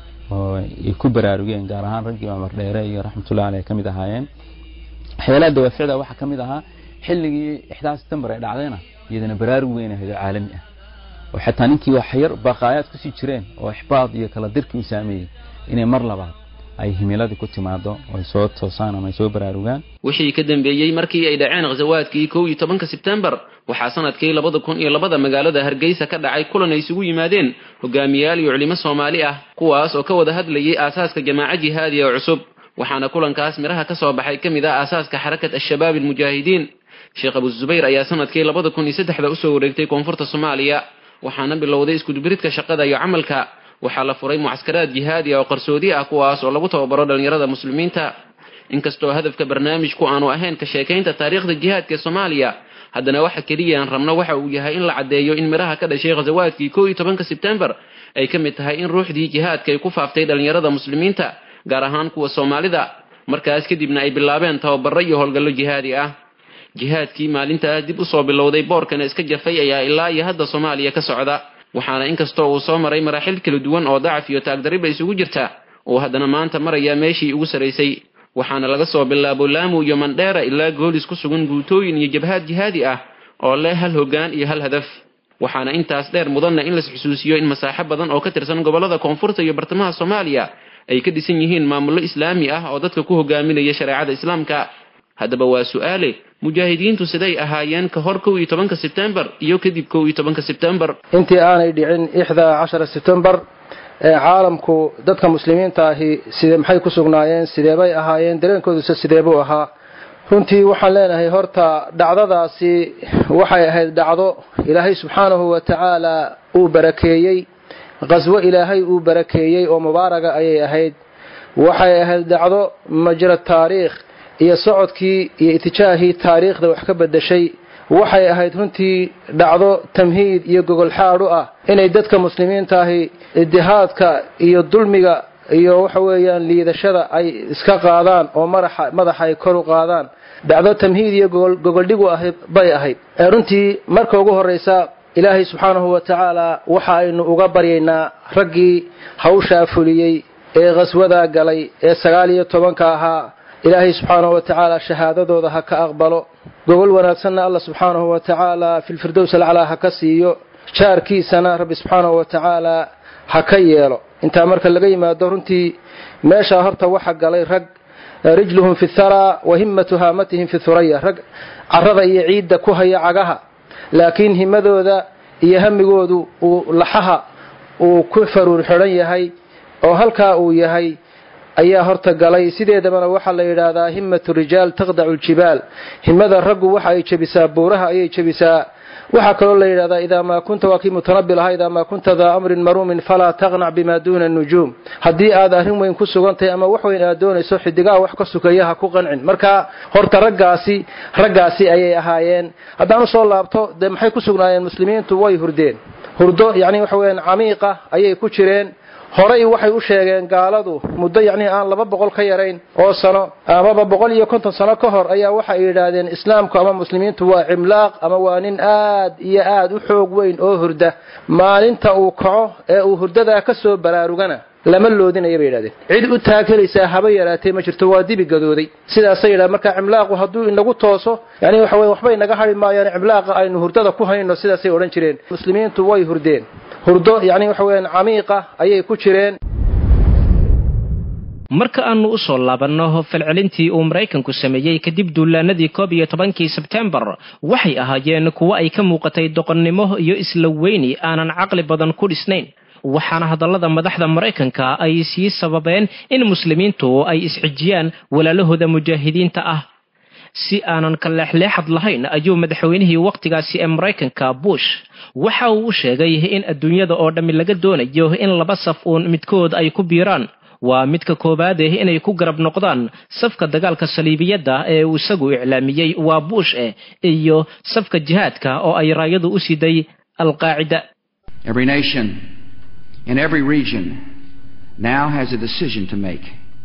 oo ay ku baraarugeen gaar ahaan raggii Umar Dheere iyo raxmatullaahi alayhi kamid ahaayeen xeelada dawaaficda waxa kamid ahaa xilligii 11 Sebtembar ay dhacdayna iyadana baraarug weyn ah oo caalami ah oo xataa ninkii wax yar baqaayaad ku sii jireen oo ixbaad iyo kala dirkii saameeyay inay mar labaad ay himilada ku timaado oo soo toosaan ama soo baraarugaan wixii ka dambeeyay markii ay dhaceen ghazawaadkii 11 Sebtembar waxaa sanadkii 2002 magaalada Hargeysa ka dhacay kulan ay isugu yimaadeen hogaamiyaal iyo culimo Soomaali ah kuwaas oo ka wada hadlayay aasaaska jamaaca jihaadi oo cusub waxaana kulankaas miraha ka soo baxay kamid ah aasaaska xarakad al-shabaab al-mujaahidiin Sheekh Abu Zubayr ayaa sanadkii 2003 u soo wareegtay koonfurta Soomaaliya waxaana bilowday isku dubiridka shaqada iyo amalka waxaa la furay mucaskaraad jihaadi oo qarsoodi ah kuwaas oo lagu tababaro dhalinyarada muslimiinta inkastoo hadafka barnaamijku aanu ahayn ka sheekaynta taariikhda jihaadka Soomaaliya haddana waxa kaliya aan rabno waxa uu yahay in la cadeeyo in miraha ka dhashay ghazawaadkii 11 Sebtembar ay kamid tahay in ruuxdii jihaadka ay ku faaftay dhalinyarada muslimiinta gaar ahaan kuwa Soomaalida markaas kadibna ay bilaabeen tababaro iyo howlgallo jihaadi ah jihaadkii maalintaas dib u soo bilowday boorkana iska jafay ayaa ilaa iyo hadda Soomaaliya ka socda waxaana inkastoo uu soo maray maraaxil kala duwan oo dacaf iyo taagdarib ay isugu jirta oo haddana maanta maraya meeshii ugu sareysay waxaana laga soo bilaabo Laamu iyo Mandheera ilaa goolis ku sugan guutooyin iyo jabhad jihaadi ah oo leh hal hogaan iyo hal hadaf waxaana intaas dheer mudanna in la xusuusiyo in masaaxo badan oo ka tirsan gobolada koonfurta iyo bartamaha Soomaaliya ay ka dhisan yihiin maamulo islaami ah oo dadka ku hogaaminaya shariicada islaamka haddaba waa su'aale mujaahidiintu siday ahaayeen ka hor 11 Sebtembar iyo kadib 11 Sebtembar intii aanay dhicin 11 Sebtembar caalamku dadka muslimiinta ahi sidee maxay ku sugnaayeen sidee bay ahaayeen dareenkoodu sidee buu ahaa runtii waxaan leenahay horta dhacdadaasi waxay ahayd dhacdo Ilaahay subxaanahu wa ta'ala uu barakeeyay qaswo Ilaahay uu barakeeyay oo mubaaraga ayay ahayd waxay ahayd dhacdo majra taariikh iyo socodkii iyo itijaahii taariikhda wax ka bedeshay waxay ahayd runtii dhacdo tamhiid iyo gogol xaad u ah inay dadka muslimiinta ahi idihaadka iyo dulmiga iyo waxa weeyaan liidashada ay iska qaadaan oo madaxa ay kor u qaadaan dhacdo tamhiid iyo gogol dhigu ah bay ahayd runtii marka ugu horeysa Ilaahay subxaanahu wa ta'ala waxa aynu uga baryaynaa raggii hawsha fuliyay ee qaswada galay ee 19 ahaa إلهي سبحانه وتعالى شهادته ذا هك أقبله قول ونأتسنى الله سبحانه وتعالى في الفردوس العلا هكسيه شاركي سنة رب سبحانه وتعالى هكيله انت أمرك اللقي ما دورنتي ما شاهرت وحق علي رق رجلهم في الثرى وهمة هامتهم في الثريا رق عرض يعيد كوها عقها لكن همذو ذا يهم قودو ولحها وكفر الحرية هاي وهلكا ويهي ayaa horta galay sideedaba waxa la yiraahdaa himmatu rijaal taqda'u al-jibal himada raggu waxa ay jabisaa buuraha ayay jabisaa waxaa kaloo la yidhahdaa idaa maa kunta waa kii mutanabbi lahaa idaa maa kunta daa amrin maruumin falaa taqnac bimaa duuna nujuum haddii aad arrin weyn ku sugantahay ama wax weyn aad doonayso xidigaha wax ka sukaya ha ku qancin marka horta raggaasi ayay ahaayeen haddaan usoo laabto dee maxay ku sugnaayeen muslimiintu way hurdeen hurdo yacni waxa weeyaan camiiqa ayay ku jireen horey waxay u sheegeen gaaladu muddo yacni aan 200 ka yarayn oo sano amaba 150 sano ka hor ayaa waxay yidhaahdeen islaamku ama muslimiintu waa cimlaaq ama waa nin aad iyo aad u xoog weyn oo hurda maalinta uu kaco ee uu hurdada ka soo baraarugana lama loodinayo bay yidhahdeen cid u taageeraysa haba yaraatee ma jirto waa dibi gadooday sidaasay yidhahdeen marka cimlaaqu hadduu inagu tooso yani waxa weeye waxbay naga hari maayaan cimlaaqa aynu hurdada ku hayno sidaasay odhan jireen muslimiintu way hurdeen hurdo yani waxa weeyaan camiiqa ayay ku jireen marka aanu u soo laabanno falcelintii uu Mareykanku sameeyay kadib duulaanadii 11 Sebtembar waxay ahaayeen kuwa ay ka muuqatay doqonnimo iyo isla weyni aanan caqli badan ku dhisnayn waxaana hadallada madaxda Mareykanka ay sii sababeen in muslimiintu ay isxijiyaan walaalahooda mujaahidiinta ah si aanan ka leexleexad lahayn ayuu madaxweynihii waqtigaasi ee Mareykanka Bush waxa uu sheegay in adduunyada oo dhammi laga doonayo in laba saf uun midkood ay ku biiraan waa midka koobaad inay ku garab noqdaan safka dagaalka saliibiyada ee uu isagu iclaamiyay waa Bush iyo safka jihaadka oo ay raayadu u siday al-Qaacida. Every nation in every region now has a decision to make.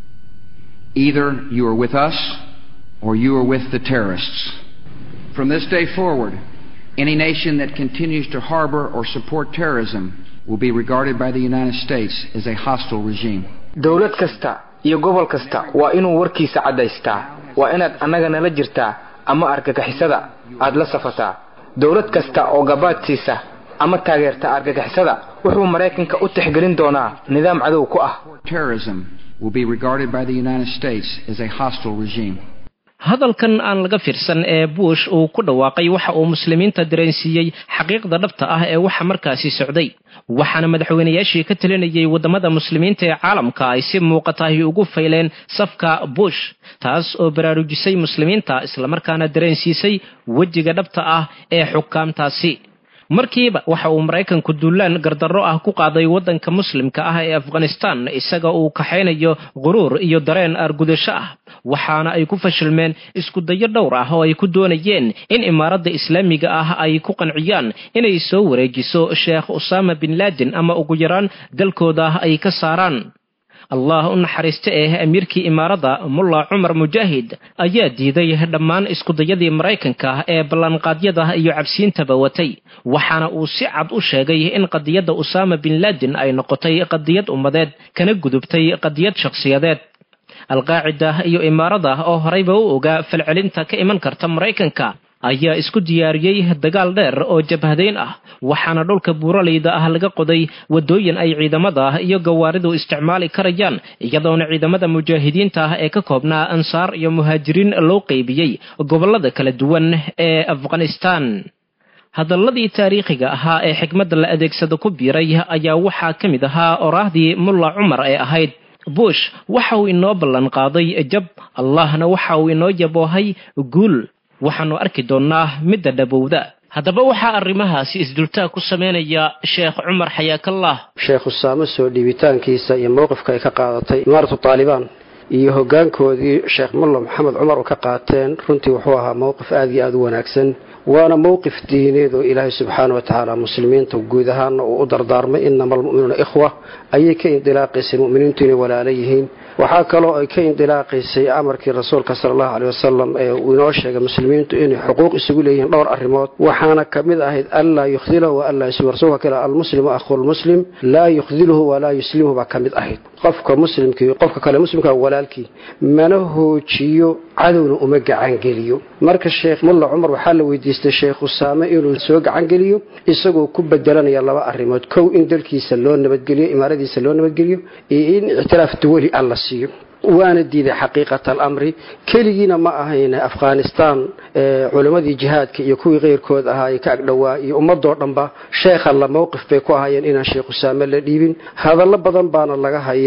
Either you are with us or you are with the terrorists. From this day forward, any nation that continues to harbor or support terrorism will be regarded by the United States as a hostile regime. dawlad kasta iyo gobol kasta waa inuu warkiisa cadaystaa waa inaad annaga nala jirtaa ama argagixisada aad la safataa dawlad kasta oo gabaadsiisa ama taageerta argagixisada wuxuu Mareykanka u tixgelin doonaa nidaam cadow ku ah. Terrorism will be regarded by the United States as a hostile regime. hadalkan aan laga fiirsan ee Bush uu ku dhawaaqay waxa uu muslimiinta dareensiiyay xaqiiqda dhabta ah ee waxa markaasi socday waxaana madaxweynayaashii ka talinayay wadamada muslimiinta ee caalamka ay si muuqata ugu fayleen safka Bush taas oo baraarujisay muslimiinta isla markaana dareensiisay wajiga dhabta ah ee xukaamtaasi markiiba waxa uu Mareykanku duulaan gardarro ah ku qaaday wadanka muslimka ah ee Afghanistan isaga uu kaxeynayo quruur iyo dareen argudasho ah waxaana ay ku fashilmeen isku dayo dhowr ah oo ay ku doonayeen in imaaradda islaamiga ah ay ku qanciyaan inay soo wareejiso Sheikh Osama bin Laden ama ugu yaraan dalkooda ay ka saaraan Allah naxariista amiirkii imaaradda Mullah Umar Mujahid ayaa diiday dhammaan isku dayadii Mareykanka ee ballanqaadyada iyo cabsiintaba watay waxaana uu si cad u sheegay in qadiyadda Osama bin Laden ay noqotay qadiyad ummadeed kana gudubtay qadiyad shakhsiyadeed al-Qaacida iyo imaaradda oo horeyba u ogaa falcelinta ka iman karta Mareykanka ayaa isku diyaariyay dagaal dheer oo jabhadeyn ah waxaana dhulka buuraleyda ah laga qoday wadooyin ay ciidamada iyo gawaaridu isticmaali karayaan iyadoona ciidamada mujaahidiinta ee ka koobnaa ansaar iyo muhaajiriin loo qaybiyay gobolada kala duwan ee Afghanistan hadalladii taariikhiga ahaa ee xigmadda la adeegsado ku biiray ayaa waxaa ka mid ahaa oraahdii Mullah Umar ee ahayd Bush waxa uu inoo ballan qaaday jab Allahna waxa uu inoo yaboohay guul waxaanu arki doonaa midda dhabowda haddaba waxa arrimahaasi isdultaa ku sameynaya Sheikh Umar Xayaakallah Sheikh Osama soo dhibitaankiisa iyo mowqifka ay ka qaadatay imaaratu Taliban iyo hoggaankoodii Sheikh Mullah Maxamed Umar oo ka qaateen runtii wuxuu ahaa mowqif aad iyo aad u wanaagsan waana mowqif diineed oo Ilaahay subxaanahu wa ta'aala muslimiinta guud ahaan uu u dardaarmay innamal mu'minuuna ikhwa ayay ka indilaaqaysay mu'miniintu inay walaalo yihiin waxaa kaloo ay ka indilaaqaysay amarkii rasuulka sallallahu alayhi wasallam ee uu inoo sheegay muslimiintu inay xuquuq isugu leeyihiin dhowr arrimood waxaana kamid ahayd alla yukhdilahu wa alla yuslimu rasuulka kala al-muslimu akhul muslim la yukhdiluhu wa la yuslimuhu ba kamid ahayd qofka muslimkii qofka kale muslimka walaalkii mana hoojiyo cadowna uma gacan geliyo marka Sheikh Mullah Umar waxa la weydiistay Sheikh Osama inuu soo gacan geliyo isagoo ku bedelanaya laba arrimood kow in dalkiisa loo nabadgeliyo imaaradiisa loo nabadgeliyo iyo in i'tiraaf dawli alla siiyo waana diiday xaqiiqata al-amri kaligiina ma ahayna Afghanistan culimadii jihaadka iyo kuwii qeyrkood ahaa ka agdhawaa iyo ummadoo dhanba sheekha la mowqif bay ku ahaayeen inaan Sheikh Osama la dhiibin hadallo badan baana laga hayaa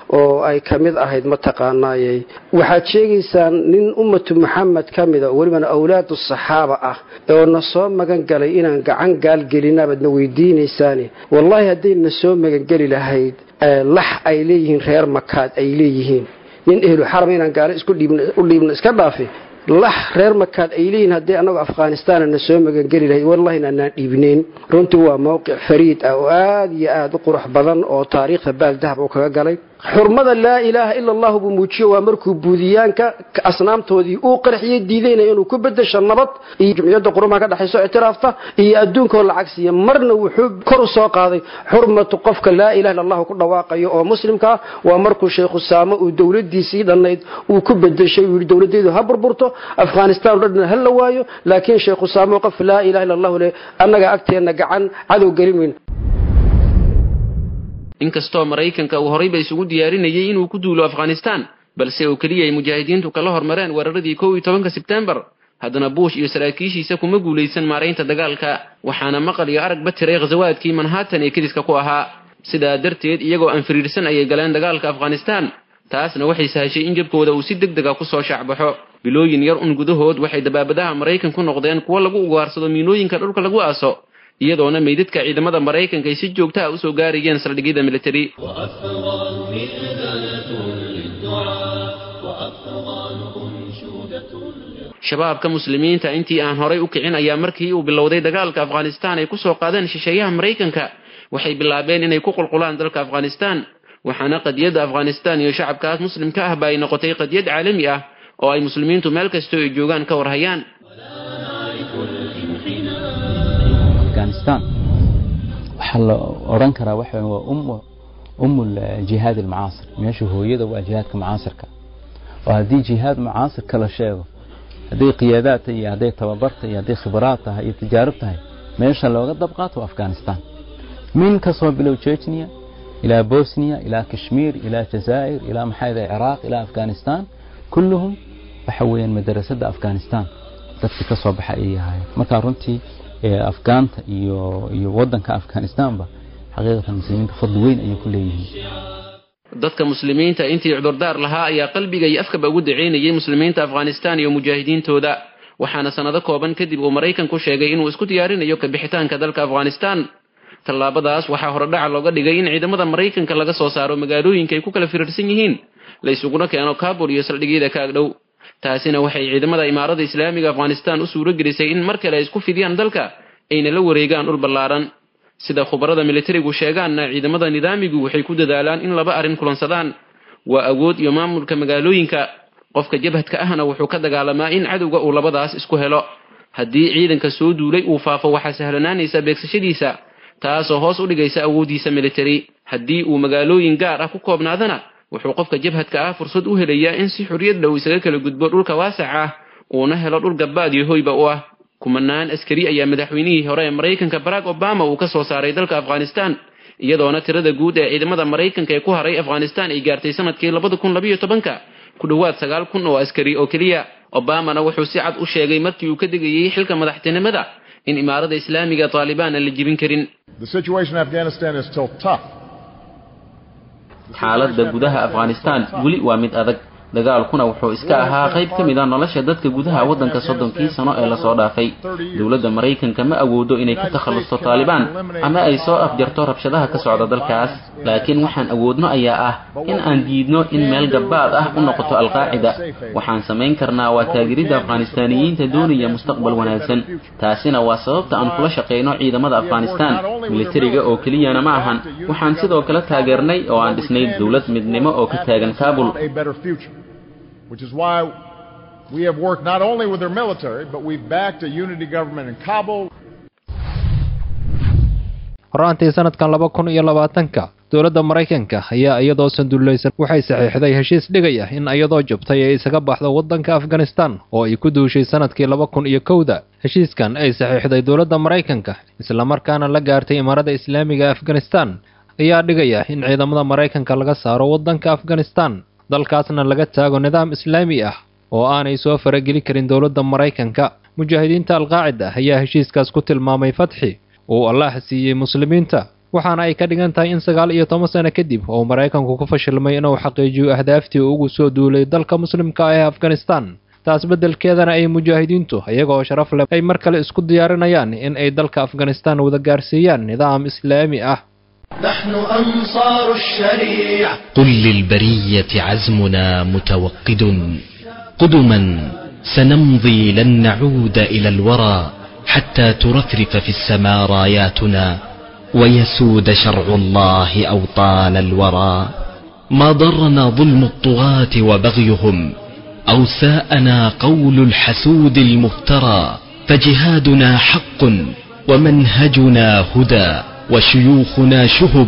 oo ay ka mid ahayd mataqaanaayey waxaad sheegaysaan nin ummatu maxamed ka mida welibana awlaadu saxaaba ah oo na soo magan galay inaan gacan gaalgelinaabadna weydiinaysaani wallaahi haddayna soo magangeli lahayd lax ay leeyihiin reer makaad ay leeyihiin nin ehlu xaram inaan gaalo u dhiibno iska dhaafi lax reer makaad ay leeyihiin haddii annagoo afghanistaanna soo magangeli lahayd wallahina anaan dhiibnayn runtii waa mowqic fariid ah oo aad iyo aad u qurux badan oo taariikhda baaldahab uu kaga galay xurmada laa ilaaha ila allahu buu muujiyo waa markuu buudiyaanka asnaamtoodii uu qarxiyey diidayna inuu ku bedesho nabad iyo jumciyadda qurumaha ka dhexayso ictiraafta iyo adduunkoo lacag siiya marna wuxuu kor u soo qaaday xurmatu qofka laa ilaha illa allahu ku dhawaaqayo oo muslimka waa markuu sheekh usaamo uu dowladiisii dhannayd uu ku bedeshay uu dowladeedu ha burburto afghanistan dhan hal la waayo laakiin sheekh usaamo qof laa ilaha illa allahu le annaga agteena gacan cadow gelin inkastoo Mareykanka uu horeyba isugu diyaarinayay inuu ku duulo Afghanistan balse uu kaliya ay mujaahidiintu kala hormareen weeraradii 11 September haddana Bush iyo saraakiishiisa kuma guuleysan maareynta dagaalka waxaana maqal iyo arag batiray ghazawaadkii Manhattan ee kiriska ku ahaa sidaa darteed iyagoo aan firiirsan ayay galeen dagaalka Afghanistan taasna waxay sahashay in jabkooda uu si degdeg ah ku soo shacbaxo bilooyin yar gudahood waxay dabaabadaha Mareykanku noqdeen kuwa lagu ugaarsado miinooyinka dhulka lagu aaso iyadoona meydadka ciidamada Mareykanka ay si joogto ah u soo gaarayeen saldhigyada military shabaabka muslimiinta intii aan horay u kicin ayaa markii uu bilowday dagaalka Afghanistan ay ku soo qaadeen shisheeyaha Mareykanka waxay bilaabeen inay ku qulqulaan dalka Afghanistan waxaana qadiyada Afghanistan iyo shacabkaas muslimka ah bay noqotay qadiyad caalami ah oo ay muslimiintu meel kasta ay joogaan ka warhayaan أفغانستان وحل أورانكرا وحنا أم الجهاد المعاصر ماشي هو يده وجهاد كمعاصر وهذه جهاد معاصر كلا شيء هذه قيادات هي هذه تبرت هي هذه خبرات هي تجاربها ماشي لو قد بقات أفغانستان من كصوب لو تشيتشنيا إلى بوسنيا إلى كشمير إلى الجزائر إلى محاذي العراق إلى أفغانستان كلهم بحوين مدرسة أفغانستان تكصوب حقيقية هاي مكارنتي أفغانتا iyo wadanka Afghanistan ba xaqiiqatan muslimiinta fadl weyn ay ku leeyihiin dadka muslimiinta intii cudurdaar lahaa ayaa qalbiga iyo afka ugu daceynayay muslimiinta Afghanistan iyo mujaahidiintooda waxaana sanado kooban kadib uu Mareykanku sheegay inuu isku diyaarinayo ka bixitaanka dalka Afghanistan tallaabadaas waxaa horodhac looga dhigay in ciidamada Mareykanka laga soo saaro magaalooyinka ay ku kala firirsan yihiin la isuguna keeno Kabul iyo saldhigyada ka agdhow taasina waxay ciidamada Imaarada Islaamiga Afghanistan u suuro gelisay in mar kale ay isku fidiyaan dalka ayna la wareegaan dhul ballaaran sida khubarada militarigu sheegaanna ciidamada nidaamigu waxay ku dadaalaan in laba arin kulansadaan waa awood iyo maamulka magaalooyinka qofka jabhadka ahna wuxuu ka dagaalamaa in cadowga uu labadaas isku helo haddii ciidanka soo duulay uu faafo waxa sahlanaanaysa beegsashadiisa taasoo hoos u dhigaysa awoodiisa military haddii uu magaalooyin gaar ah ku koobnaadana wuxuu qofka jabhadka ah fursad u helayaa in si xuriyad leh isaga kala gudbo dhulka waasac ah uuna helo dhul gabaad iyo hoyba u ah kumanaan askari ayaa madaxweynihii hore ee Mareykanka Barack Obama uu ka soo saaray dalka Afghanistan iyadoona tirada guud ee ciidamada Mareykanka ee ku haray Afghanistan ay gaartay sanadkii 2012 ku dhawaad 9,000 oo askari oo kaliya Obama wuxuu si cad u sheegay markii uu ka degayay xilka madaxtinimada in Imaarada Islaamiga Taliban la jibin karin The situation in Afghanistan is still tough xaaladda gudaha Afghanistan wali waa mid adag dagaalkuna wuxuu iska ahaa qayb ka mid ah nolosha dadka gudaha wadanka 30 sano ee la soo dhaafay dawladda Mareykanka ma awoodo inay ka takhalusto Taliban ama ay soo afjarto rabshadaha ka socda dalkaas laakiin waxaan awoodno ayaa ah in aan diidno in meel gabaad ah u noqoto al-Qaacida waxaan sameyn karnaa waa taageerida Afghaanistaaniyiinta doonaya mustaqbal wanaagsan taasina waa sababta aan kula shaqeyno ciidamada Afghanistan militariga oo kaliyana ma ahan waxaan sidoo kale taageernay oo aan dhisnay dawlad midnimo oo ka taagan Kabul which is why we have worked not only with their military, but we've backed a unity government in Kabul. horaantii sanadkan 2020 dawladda Mareykanka ayaa iyadoo sanduulaysan waxay saxiixday heshiis dhigaya in iyadoo jabtay ay isaga baxdo wadanka Afghanistan oo ay ku duushay sanadkii 2001 heshiiskan ay saxiixday dawladda Mareykanka isla markaana la gaartay Imaarada Islaamiga Afghanistan ayaa dhigaya in ciidamada Mareykanka laga saaro wadanka Afghanistan dalkaasna laga taago nidaam islaami ah oo aanay soo farageli karin dawladda Mareykanka mujaahidiinta al-Qaacida ayaa heshiiskaas ku tilmaamay fatxi oo Allah siiyay muslimiinta waxaana ay ka dhigan tahay in 19 sano kadib oo Maraykanku ku fashilmay inuu xaqiijiyo ahdaaftii ugu soo duulay dalka muslimka ah ee Afghanistan taas beddelkeedana ay mujaahidiintu iyagoo sharaf leh ay mar kale isku diyaarinayaan in ay dalka Afghanistan wada gaarsiiyaan nidaam islaami ah. نحن أنصار الشريعة. قل للبرية عزمنا متوقد قدما سنمضي لن نعود إلى الورى حتى ترفرف في السماء راياتنا ويسود شرع الله أوطان الورى. ما ضرنا ظلم الطغاة وبغيهم أو ساءنا قول الحسود المفترى فجهادنا حق ومنهجنا هدى وشيوخنا شهب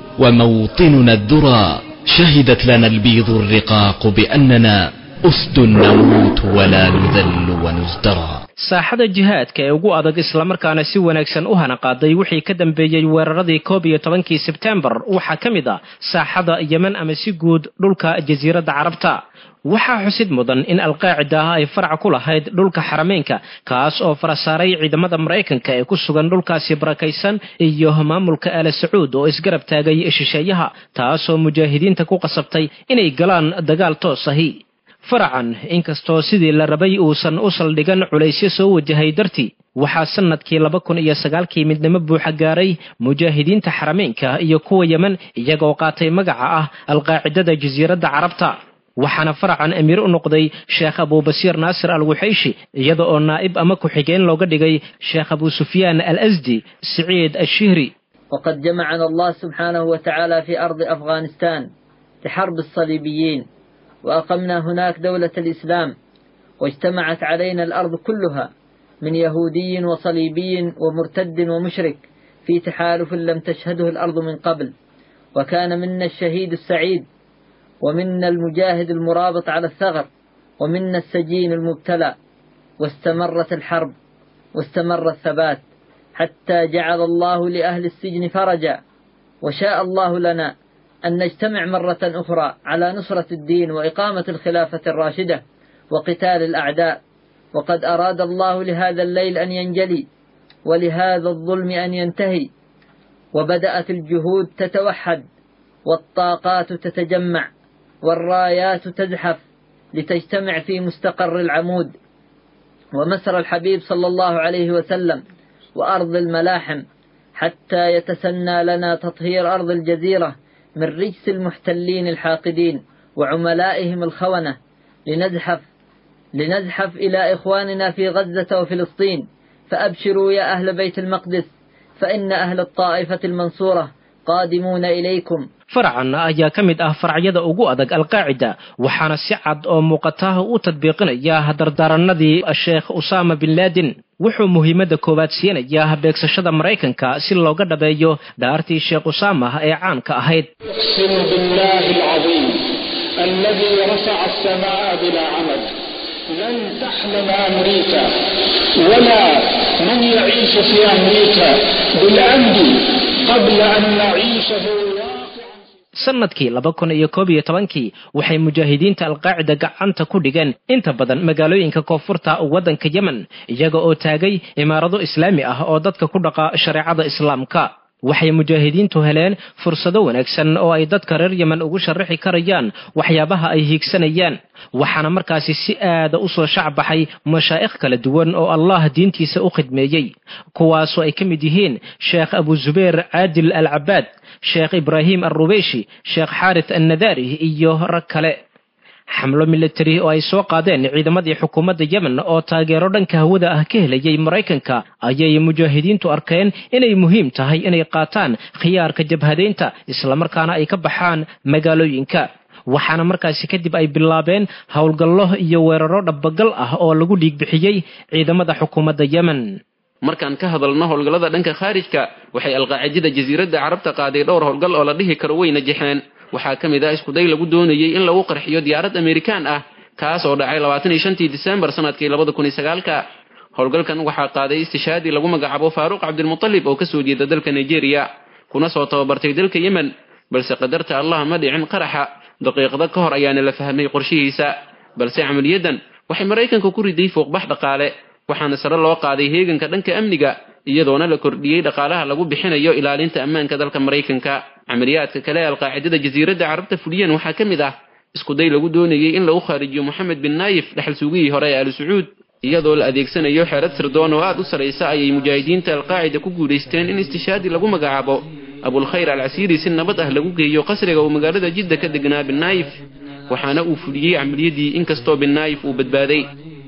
وموطننا الذرى. شهدت لنا البيض الرقاق بأننا أسد نموت ولا نذل ونزدرى. saaxada jihaadka ee ugu adag isla markaana si wanaagsan u hana qaaday wixii ka dambeeyay weeraradii 11 September waxa kamid ah saaxada Yemen ama si guud dhulka jasiiradda Carabta. waxaa xusid mudan in al-Qaacida ay farac ku lahayd dhulka Xarameynka kaas oo farasaaray ciidamada Mareykanka ee ku sugan dhulkaasi barakaysan iyo maamulka Al Sacuud oo isgarab taagay shisheeyaha taas oo mujaahidiinta ku qasabtay inay galaan dagaal toos ah. faracan inkastoo sidii la rabay uusan u saldhigan culaysyo soo wajahay dartii waxaa sanadkii 2009 midnimo buuxa gaaray mujaahidiinta Xarameynka iyo kuwa Yemen iyagoo qaatay magaca ah al-Qaacidada jasiiradda Carabta. waxaana faracan amiir u noqday Sheekh Abu Basiir Naasir al-Wuxayshi iyada oo naa'ib ama ku xigeen looga dhigay Sheekh Abu Sufyaan al-Azdi Saciid al-Shihri. وقد جمعنا الله سبحانه وتعالى في أرض أفغانستان لحرب الصليبيين وأقمنا هناك دولة الإسلام واجتمعت علينا الأرض كلها من يهودي وصليبي ومرتد ومشرك في تحالف لم تشهده الأرض من قبل. وكان منا الشهيد السعيد ومنا المجاهد المرابط على الثغر ومنا السجين المبتلى. واستمرت الحرب واستمر الثبات حتى جعل الله لأهل السجن فرجا. وشاء الله لنا أن نجتمع مرة أخرى على نصرة الدين وإقامة الخلافة الراشدة وقتال الأعداء. وقد أراد الله لهذا الليل أن ينجلي ولهذا الظلم أن ينتهي. وبدأت الجهود تتوحد والطاقات تتجمع والرايات تزحف لتجتمع في مستقر العمود ومسر الحبيب صلى الله عليه وسلم وأرض الملاحم حتى يتسنى لنا تطهير أرض الجزيرة من رجس المحتلين الحاقدين وعملائهم الخونة لنزحف إلى إخواننا في غزة وفلسطين. فأبشروا يا أهل بيت المقدس فإن أهل الطائفة المنصورة قادمون إليكم. فرعنا ayaa kamid ah faracyada ugu adag al-Qaacida waxaana si cad oo muuqataha u tadbiiqinaya dardaaranadii Sheekh Usaama bin Laden. wuxuu muhiimada koowaad siinayaa beegsashada Mareykanka si looga dhabeeyo dhaartii Sheekh Usaama ee caanka ahayd. اقسم بالله العظيم الذي رفع السماء بلا عمد لن تحلم أمريكا ولا من يعيش في أمريكا بالأمن قبل أن نعيشه. sanadkii 2011 waxay mujaahidiinta al-Qaacida gacanta ku dhigeen inta badan magaalooyinka koonfurta waddanka Yemen iyaga oo taagay imaarado islaami ah oo dadka ku dhaqa shariicada islaamka. waxay mujaahidiintu heleen fursado wanaagsan oo ay dadka reer Yemen ugu sharaxi karayaan waxyaabaha ay hiigsanayaan. waxaana markaasi si aad u soo shacbaxay mashaayikh kala duwan oo Allah diintiisa u khidmeeyay kuwaas oo ay kamid yihiin Sheekh Abu Zubair Adil al-Abbad, Sheekh Ibrahim al-Rubayshi, Sheekh Harith al-Nadari iyo rag kale. xamlo military oo ay soo qaadeen ciidamadii xukuumadda Yemen oo taageero dhanka hawada ah ka helayay Mareykanka ayay mujaahidiintu arkeen inay muhiim tahay inay qaataan khiyaarka jabhadeynta isla markaana ay ka baxaan magaalooyinka. waxaana markaasi kadib ay bilaabeen howlgallo iyo weeraro dhabagal ah oo lagu dhiig bixiyay ciidamada xukuumadda Yemen. markaan ka hadalno howlgallada dhanka khaarijka waxay al-Qaacidada jasiiradda Carabta qaaday dhowr howlgal oo la dhihi karo way najixeen. waxaa kamid ah isku day lagu doonayay in lagu qarxiyo diyaarad Amerikaan ah kaas oo dhacay 25 December sanadkii 2009. howlgalkan waxaa qaaday istishaadi lagu magacaabo Faaruq Abdulmuttalib oo ka soo jeeda dalka Nigeria kuna soo tababartay dalka Yemen balse qadarta Allah ma dhicin qaraxa. daqiiqada ka hor ayaana la fahmay qorshihiisa balse amaliyadan waxay Mareykanka ku riday fuuqbax dhaqaale waxaana sare loo qaaday heeganka dhanka amniga iyadoona la kordhiyey dhaqaalaha lagu bixinayo ilaalinta ammaanka dalka Mareykanka. Camaliyaadka kale ee alqaacidada jasiiradda carabta fuliyeen waxaa ka mid ah isku day lagu doonayay in lagu kharijiyo Mohammed bin Naif dhaxal sugihii hore ee Al Sacuud iyadoo la adeegsanayo xeelad sirdoon oo aad u sareysa ayay mujaahidiinta alqaacida ku guuleysteen in istishaadi lagu magacaabo Abul Khayr al-Asiri si nabad ah lagu geeyo qasriga uu magaalada Jidda ka degnaa bin Naif waxaana uu fuliyay amaliyadii inkastoo bin Naif uu badbaaday.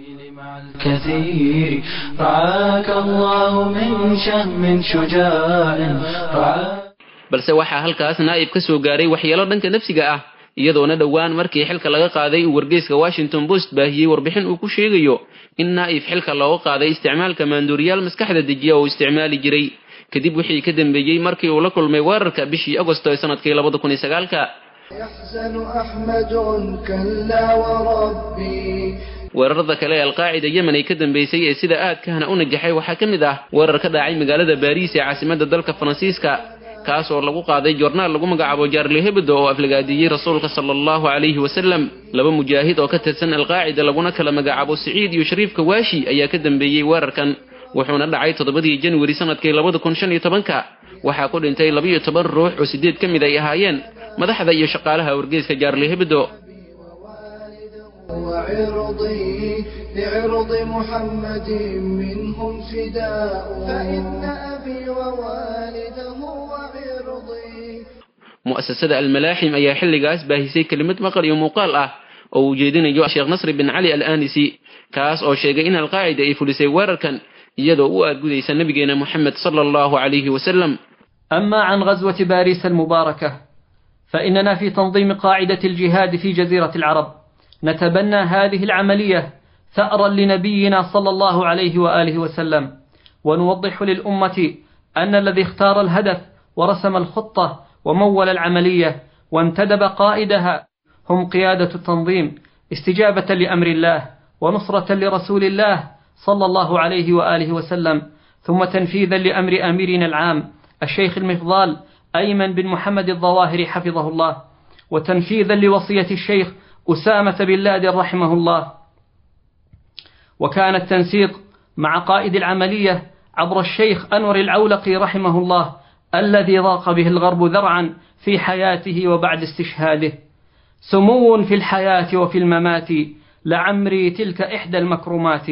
كثير رعاك الله من شهم شجاع balse waxaa halkaas Naif ka soo gaaray waxyeelo dhanka nafsiga ah iyadoona dhawaan markii xilka laga qaaday uu wargeyska Washington Post baahiyay warbixin uu ku sheegayo in Naif xilka looga qaaday isticmaalka maandooriyaal maskaxda dejiya oo isticmaali jiray kadib wixii ka dambeeyay markii uu la kulmay weerarka bishii Agoosto ee sanadkii 2009. يحزن أحمد كلا وربي weerarada kale ee alqaacida Yemen ay ka dambeysay ee sida aadkana u najaxay waxaa ka mid ah weerar ka dhacay magaalada Paris ee caasimadda dalka Faransiiska kaas oo lagu qaaday joornaal lagu magacaabo Charlie Hebdo oo aflagaadiyay rasuulka sallallahu alayhi wasallam. laba mujaahid oo ka tirsan alqaacida laguna kala magacaabo Saciid iyo Shariif Kawaashi ayaa ka dambeeyay weerarkan wuxuuna dhacay 7 January sanadkii 2015 waxaa ku dhintay 12 ruux oo 8 ka mid ay ahaayeen madaxda iyo shaqaalaha wargeyska Charlie Hebdo. وعرضي لعرض محمد منهم فداء فإن أبي ووالده وعرضي. مؤسسة الملاحم أي حلقاس باهيسي كلمة مقر يوم وقال أو وجدين الشيخ نصر بن علي الآنسي كاس أو شيخين القاعدة يفلسي وركا يدعو أدقوديس النبي محمد صلى الله عليه وسلم. أما عن غزوة باريس المباركة فإننا في تنظيم قاعدة الجهاد في جزيرة العرب نتبنى هذه العملية ثأرا لنبينا صلى الله عليه وآله وسلم ونوضح للأمة أن الذي اختار الهدف ورسم الخطة ومول العملية وانتدب قائدها هم قيادة التنظيم استجابة لأمر الله ونصرة لرسول الله صلى الله عليه وآله وسلم ثم تنفيذا لأمر أميرنا العام الشيخ المفضال أيمن بن محمد الظواهري حفظه الله وتنفيذا لوصية الشيخ أسامة بن لادن رحمه الله. وكان التنسيق مع قائد العملية عبر الشيخ أنور العولقي رحمه الله الذي ضاق به الغرب ذرعا في حياته وبعد استشهاده. سمو في الحياة وفي الممات لعمري تلك إحدى المكرمات.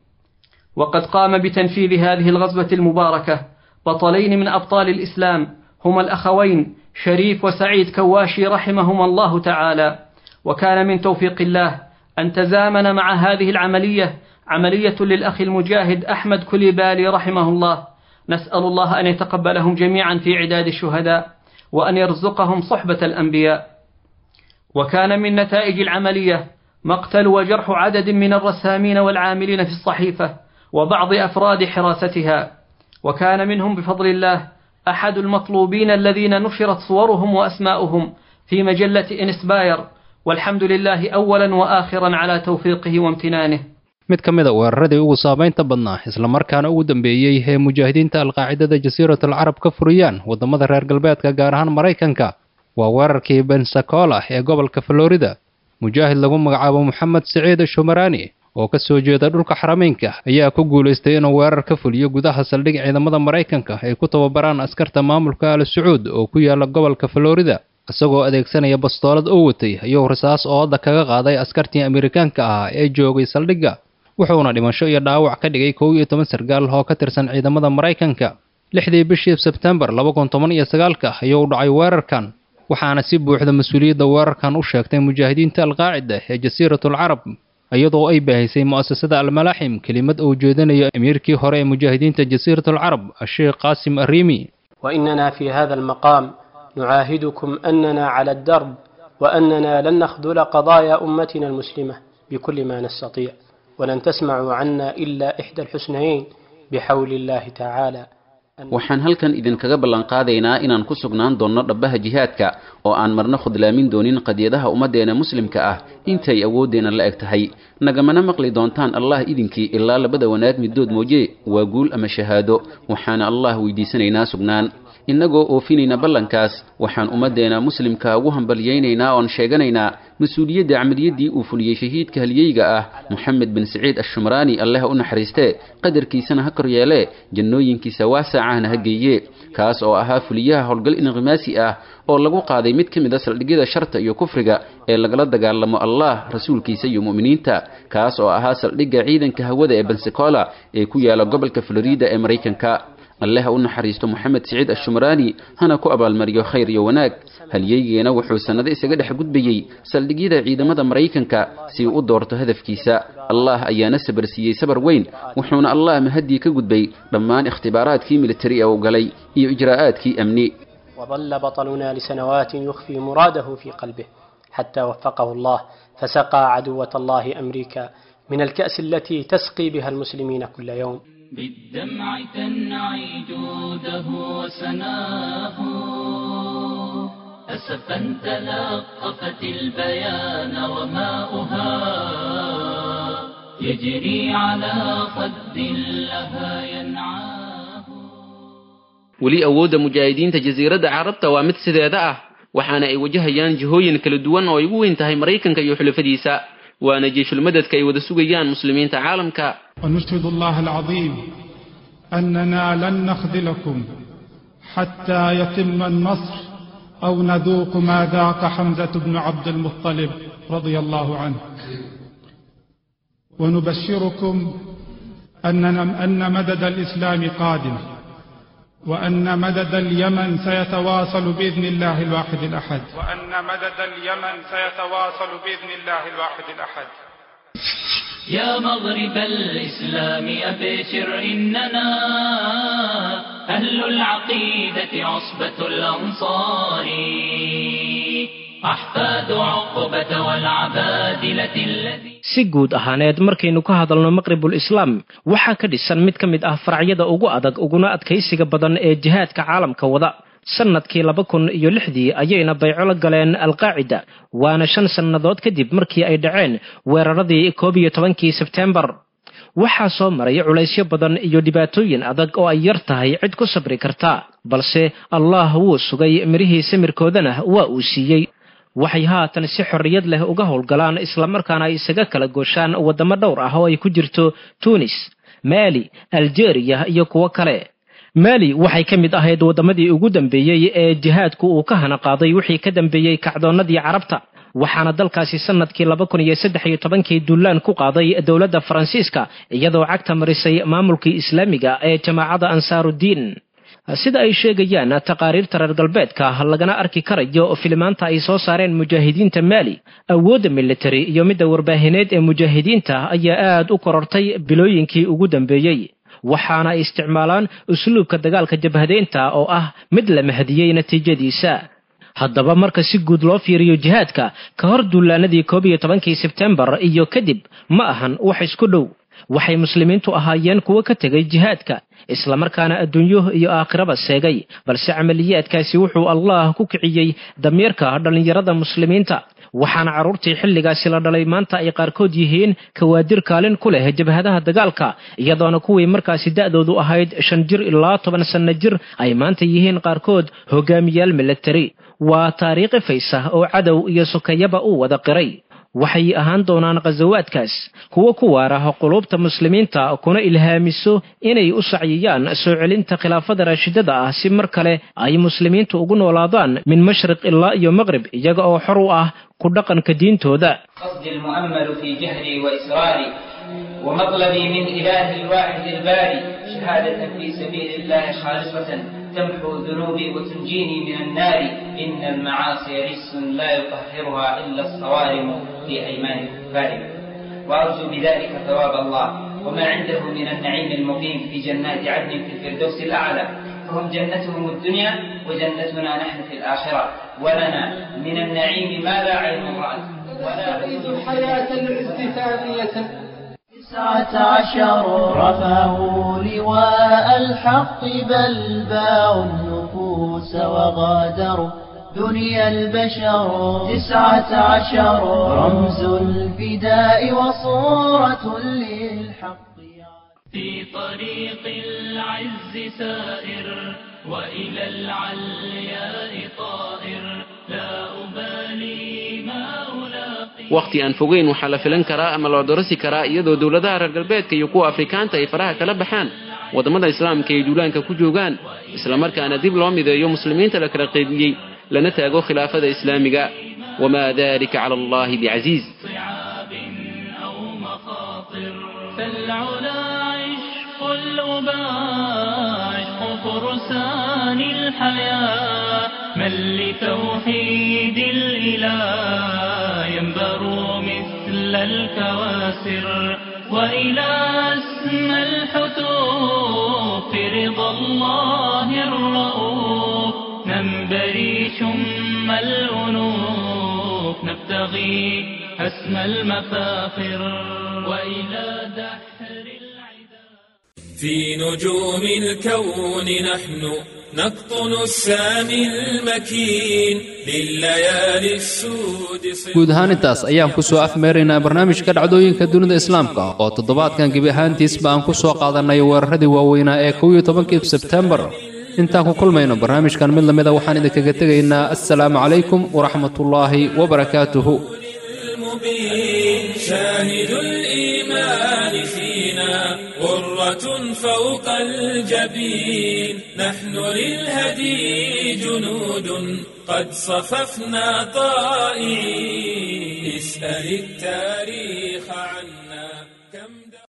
وقد قام بتنفيذ هذه الغزوة المباركة بطلين من أبطال الإسلام هما الأخوين شريف وسعيد كواشي رحمهما الله تعالى. وكان من توفيق الله أن تزامن مع هذه العملية عملية للأخ المجاهد أحمد كليبالي رحمه الله. نسأل الله أن يتقبلهم جميعا في عداد الشهداء وأن يرزقهم صحبة الأنبياء. وكان من نتائج العملية مقتل وجرح عدد من الرسامين والعاملين في الصحيفة وبعض أفراد حراستها. وكان منهم بفضل الله أحد المطلوبين الذين نشرت صورهم وأسماؤهم في مجلة إنسباير والحمد لله أولا وآخرا على توفيقه وامتنانه. mid ka mid ah weeraradii ugu saameynta badnaa isla markaana ugu dambeeyay ee mujaahidiinta alqaacidada jasiiratul carab ka furiyaan wadamada reer galbeedka gaar ahaan Mareykanka waa weerarkii Pensacola ee gobolka Florida. mujaahid lagu magacaabo Mohammed Saciid Shumarani oo ka soo jeeda dhulka xarameynka ayaa ku guuleystay inuu weerar ka fuliyo gudaha saldhig ciidamada Mareykanka ay ku tababaraan askarta maamulka Al Sacuud oo ku yaala gobolka Florida. isagoo adeegsanaya bastoolad oo watay ayuu rasaas ooda kaga qaaday askartii Amerikaanka ah ee joogay saldhigga wuxuuna dhimasho iyo dhaawac ka dhigay 11 sargaal oo ka tirsan ciidamada Mareykanka. 6 bishii Sebtembar 2019 ayuu dhacay weerarkan waxaana si buuxda mas'uuliyadda weerarkan u sheegtay mujaahidiinta alqaacida ee jasiiratul carab iyadoo ay baahisay mu'assasada al-Malaaxim kelimad oo jeedinaya amiirkii hore ee mujaahidiinta jasiiratul carab Sheikh Qaasim Arriimi. وإننا في هذا المقام نعاهدكم أننا على الدرب وأننا لن نخذل قضايا أمتنا المسلمة بكل ما نستطيع ولن تسمعوا عنا إلا إحدى الحسنيين بحول الله تعالى. waxaan halkan idinkaga ballan qaadaynaa inaan ku sugnaan doonno dhabaha jihaadka oo aan marna khudlaamin doonin qadiyadaha ummadeena muslimka ah intay awoodeena la eg tahay nagamana maqli doontaan Allah idinkii ilaa labada wanaag midood mooje waa guul ama shahaado waxaana Allah weydiisanaynaa sugnaan. innagoo oofinayna ballankaas waxaan ummaddeena muslimka ugu hambalyaynaynaa oon sheeganaynaa mas-uuliyadda camaliyaddii uu fuliyey shahiidka halyeyga ah moxamed bin saciid ashumraani alleh u naxariistee qadarkiisana ha kor yeelee jannooyinkiisa waasacahna ha geeye kaas oo ahaa fuliyaha howlgal inqimaasi ah oo lagu qaaday mid ka mid a saldhigyada sharta iyo kufriga ee lagala dagaalamo allah rasuulkiisa iyo mu'miniinta kaas oo ahaa saldhigga ciidanka hawada ee bensacola ee ku yaala gobolka florida ee maraykanka alleh u naxariisto moxamed saciid ashumraani hana ku abaalmariyo khayr iyo wanaag halyeygeena wuxuu sannado isaga dhex gudbayey saldhigyada ciidamada maraykanka si uu u doorto hadafkiisa allah ayaana sabar siiyey sabar weyn wuxuuna allah mahadii ka gudbay dhammaan ikhtibaaraadkii militari ee uu galay iyo ijraa'aadkii amni وظل بطلنا لسنوات يخفي مراده في قلبه حتى وفقه الله فسقى عدوة الله أمريكا من الكأس التي تسقي بها المسلمين كل يوم بالدمع تنعي جوده وسناه أسفا تلقفت البيان وماؤها يجري على خد لها ينعاه weli awoodda mujaahidiinta jasiiradda carabta waa mid sideeda ah waxaana ay wajahayaan jihooyin kala duwan oo ay ugu weyn tahay maraykanka iyo xulafadiisa waana jeeshulmadadka ay wada sugayaan muslimiinta caalamka ونشهد الله العظيم أننا لن نخذلكم حتى يتم النصر أو نذوق ما ذاق حمزة بن عبد المطلب رضي الله عنه ونبشركم أن مدد الإسلام قادم وأن مدد اليمن سيتواصل بإذن الله الواحد الأحد وأن مدد اليمن سيتواصل بإذن الله الواحد الأحد يا مغرب الإسلام أبشر إننا أهل العقيدة عصبة الأنصار أحفاد عقبة والعبادلة الذي si guud ahaaneed markaynu ka hadalno maqribul islaam waxaa ka dhisan mid ka mid ah faracyada ugu adag uguna adkaysiga badan ee jihaadka caalamka wada sanadkii 2006 ayayna bayco la galeen alqaacida waana 5 sannadood kadib markii ay dhaceen weeraradii 11 Sebtembar waxaa soo maray culaysyo badan iyo dhibaatooyin adag oo ay yar tahay cid ku sabri karta balse Allah wuu sugay mirihii samirkoodana waa uu siiyey waxay haatan si xorriyad leh uga howlgalaan isla markaana ay isaga kala gooshaan wadamo dhowr ah oo ay ku jirto Tunis, Mali, Algeria iyo kuwa kale. Mali waxay ka mid ahayd wadamadii ugu dambeeyay ee jihaadku uu ka hana qaaday wixii ka dambeeyay kacdoonadii Carabta waxaana dalkaasi sanadkii 2013 duulaan ku qaaday dawladda Faransiiska iyadoo cagta marisay maamulkii Islaamiga ee Jamaacada Ansaaruddin sida ay sheegayaan taqaariirta reer galbeedka lagana arki karayo filimaanta ay soo saareen mujaahidiinta Mali awoodda military iyo midda warbaahineed ee mujaahidiinta ayaa aad u korortay bilooyinkii ugu dambeeyay waxaana ay isticmaalaan usluubka dagaalka jabhadeynta oo ah mid la mahadiyay natiijadiisa haddaba marka si guud loo fiiriyo jihaadka ka hor duulaanadii 11 Sebtembar iyo kadib ma ahan wax isku dhow waxay muslimiintu ahaayeen kuwa ka tagay jihaadka isla markaana adduunyo iyo aakhiraba seegay balse amaliyaadkaasi wuxuu Allah ku kiciyay damiirka dhalinyarada muslimiinta waxaana carruurtii xilligaasi la dhalay maanta ay qaarkood yihiin kawaadir kaalin ku leh jabhadaha dagaalka iyadoona kuwii markaasi da'doodu ahayd 5 jir ilaa 10 sano jir ay maanta yihiin qaarkood hogaamiyaal military waa taariikh faysa oo cadow iyo sokayaba u wada qiray waxay ahaan doonaan qazawaadkaas kuwa ku waaraha qulubta muslimiinta kuna ilhaamiso inay u saciyaan soo celinta khilaafada raashidada ah si mar kale ay muslimiintu ugu noolaadaan min mashriq ilaa iyo maghrib iyaga oo xor u ah ku dhaqanka diintooda qasdi al-mu'ammal fi jahri wa israri wa matlabi min ilahi al-wahid al-bari shahadatan fi sabilillah khalisatan تمحو ذنوبي وتنجيني من النار إن المعاصي رجس لا يطهرها إلا الصوارم في أيمان الكفار وأرجو بذلك ثواب الله وما عنده من النعيم المقيم في جنات عدن في الفردوس الأعلى فهم جنتهم الدنيا وجنتنا نحن في الآخرة ولنا من النعيم ما لا عين رأت ولا أريد الحياة العز ثانية 19 رفعوا لواء الحق بل باعوا النفوس وغادروا دنيا البشر 19 رمز الفداء وصورة للحق في طريق العز سائر وإلى العلياء طائر لا أبالي ما ألاقي. waqti aan fogeyn waxaa la filan karaa ama loo darasi karaa iyadoo dowladaha reer galbeedka iyo kuwa afrikaanta ay faraha kala baxaan wadamada islaamka ay duulaanka ku joogaan isla markaana dib loo mideeyo muslimiinta la kala qaybiyey lana taago khilaafada islaamiga وما ذلك على الله بعزيز. فالعلا عشق الأباء عشق فرسان الحياة من لتوحيد الإله ينبر مثل الكواسر وإلى اسم الحتوق رضا الله الرؤوف ننبري شم الأنوف نبتغي أسمى المفاخر وإلى دحر العدا. في نجوم الكون نحن نقطن السامي المكين لليالي السود. guud ahaan intaas ayaan ku soo afmeeraynaa barnaamijka dhacdooyinka dunida islaamka oo toddobaadkan gebi ahaantiisba aan ku soo qaadanay weeraradii waaweynaa ee 11 sebtembar. intaan ku kulmayno barnaamijkan mid lamida waxaan idinkaga tegaynaa assalaamu calaykum waraxmatullaahi wabarakaatuhu. شاهد الإيمان فينا غرة فوق الجبين نحن للهدي جنود قد صففنا طائعين اسأل التاريخ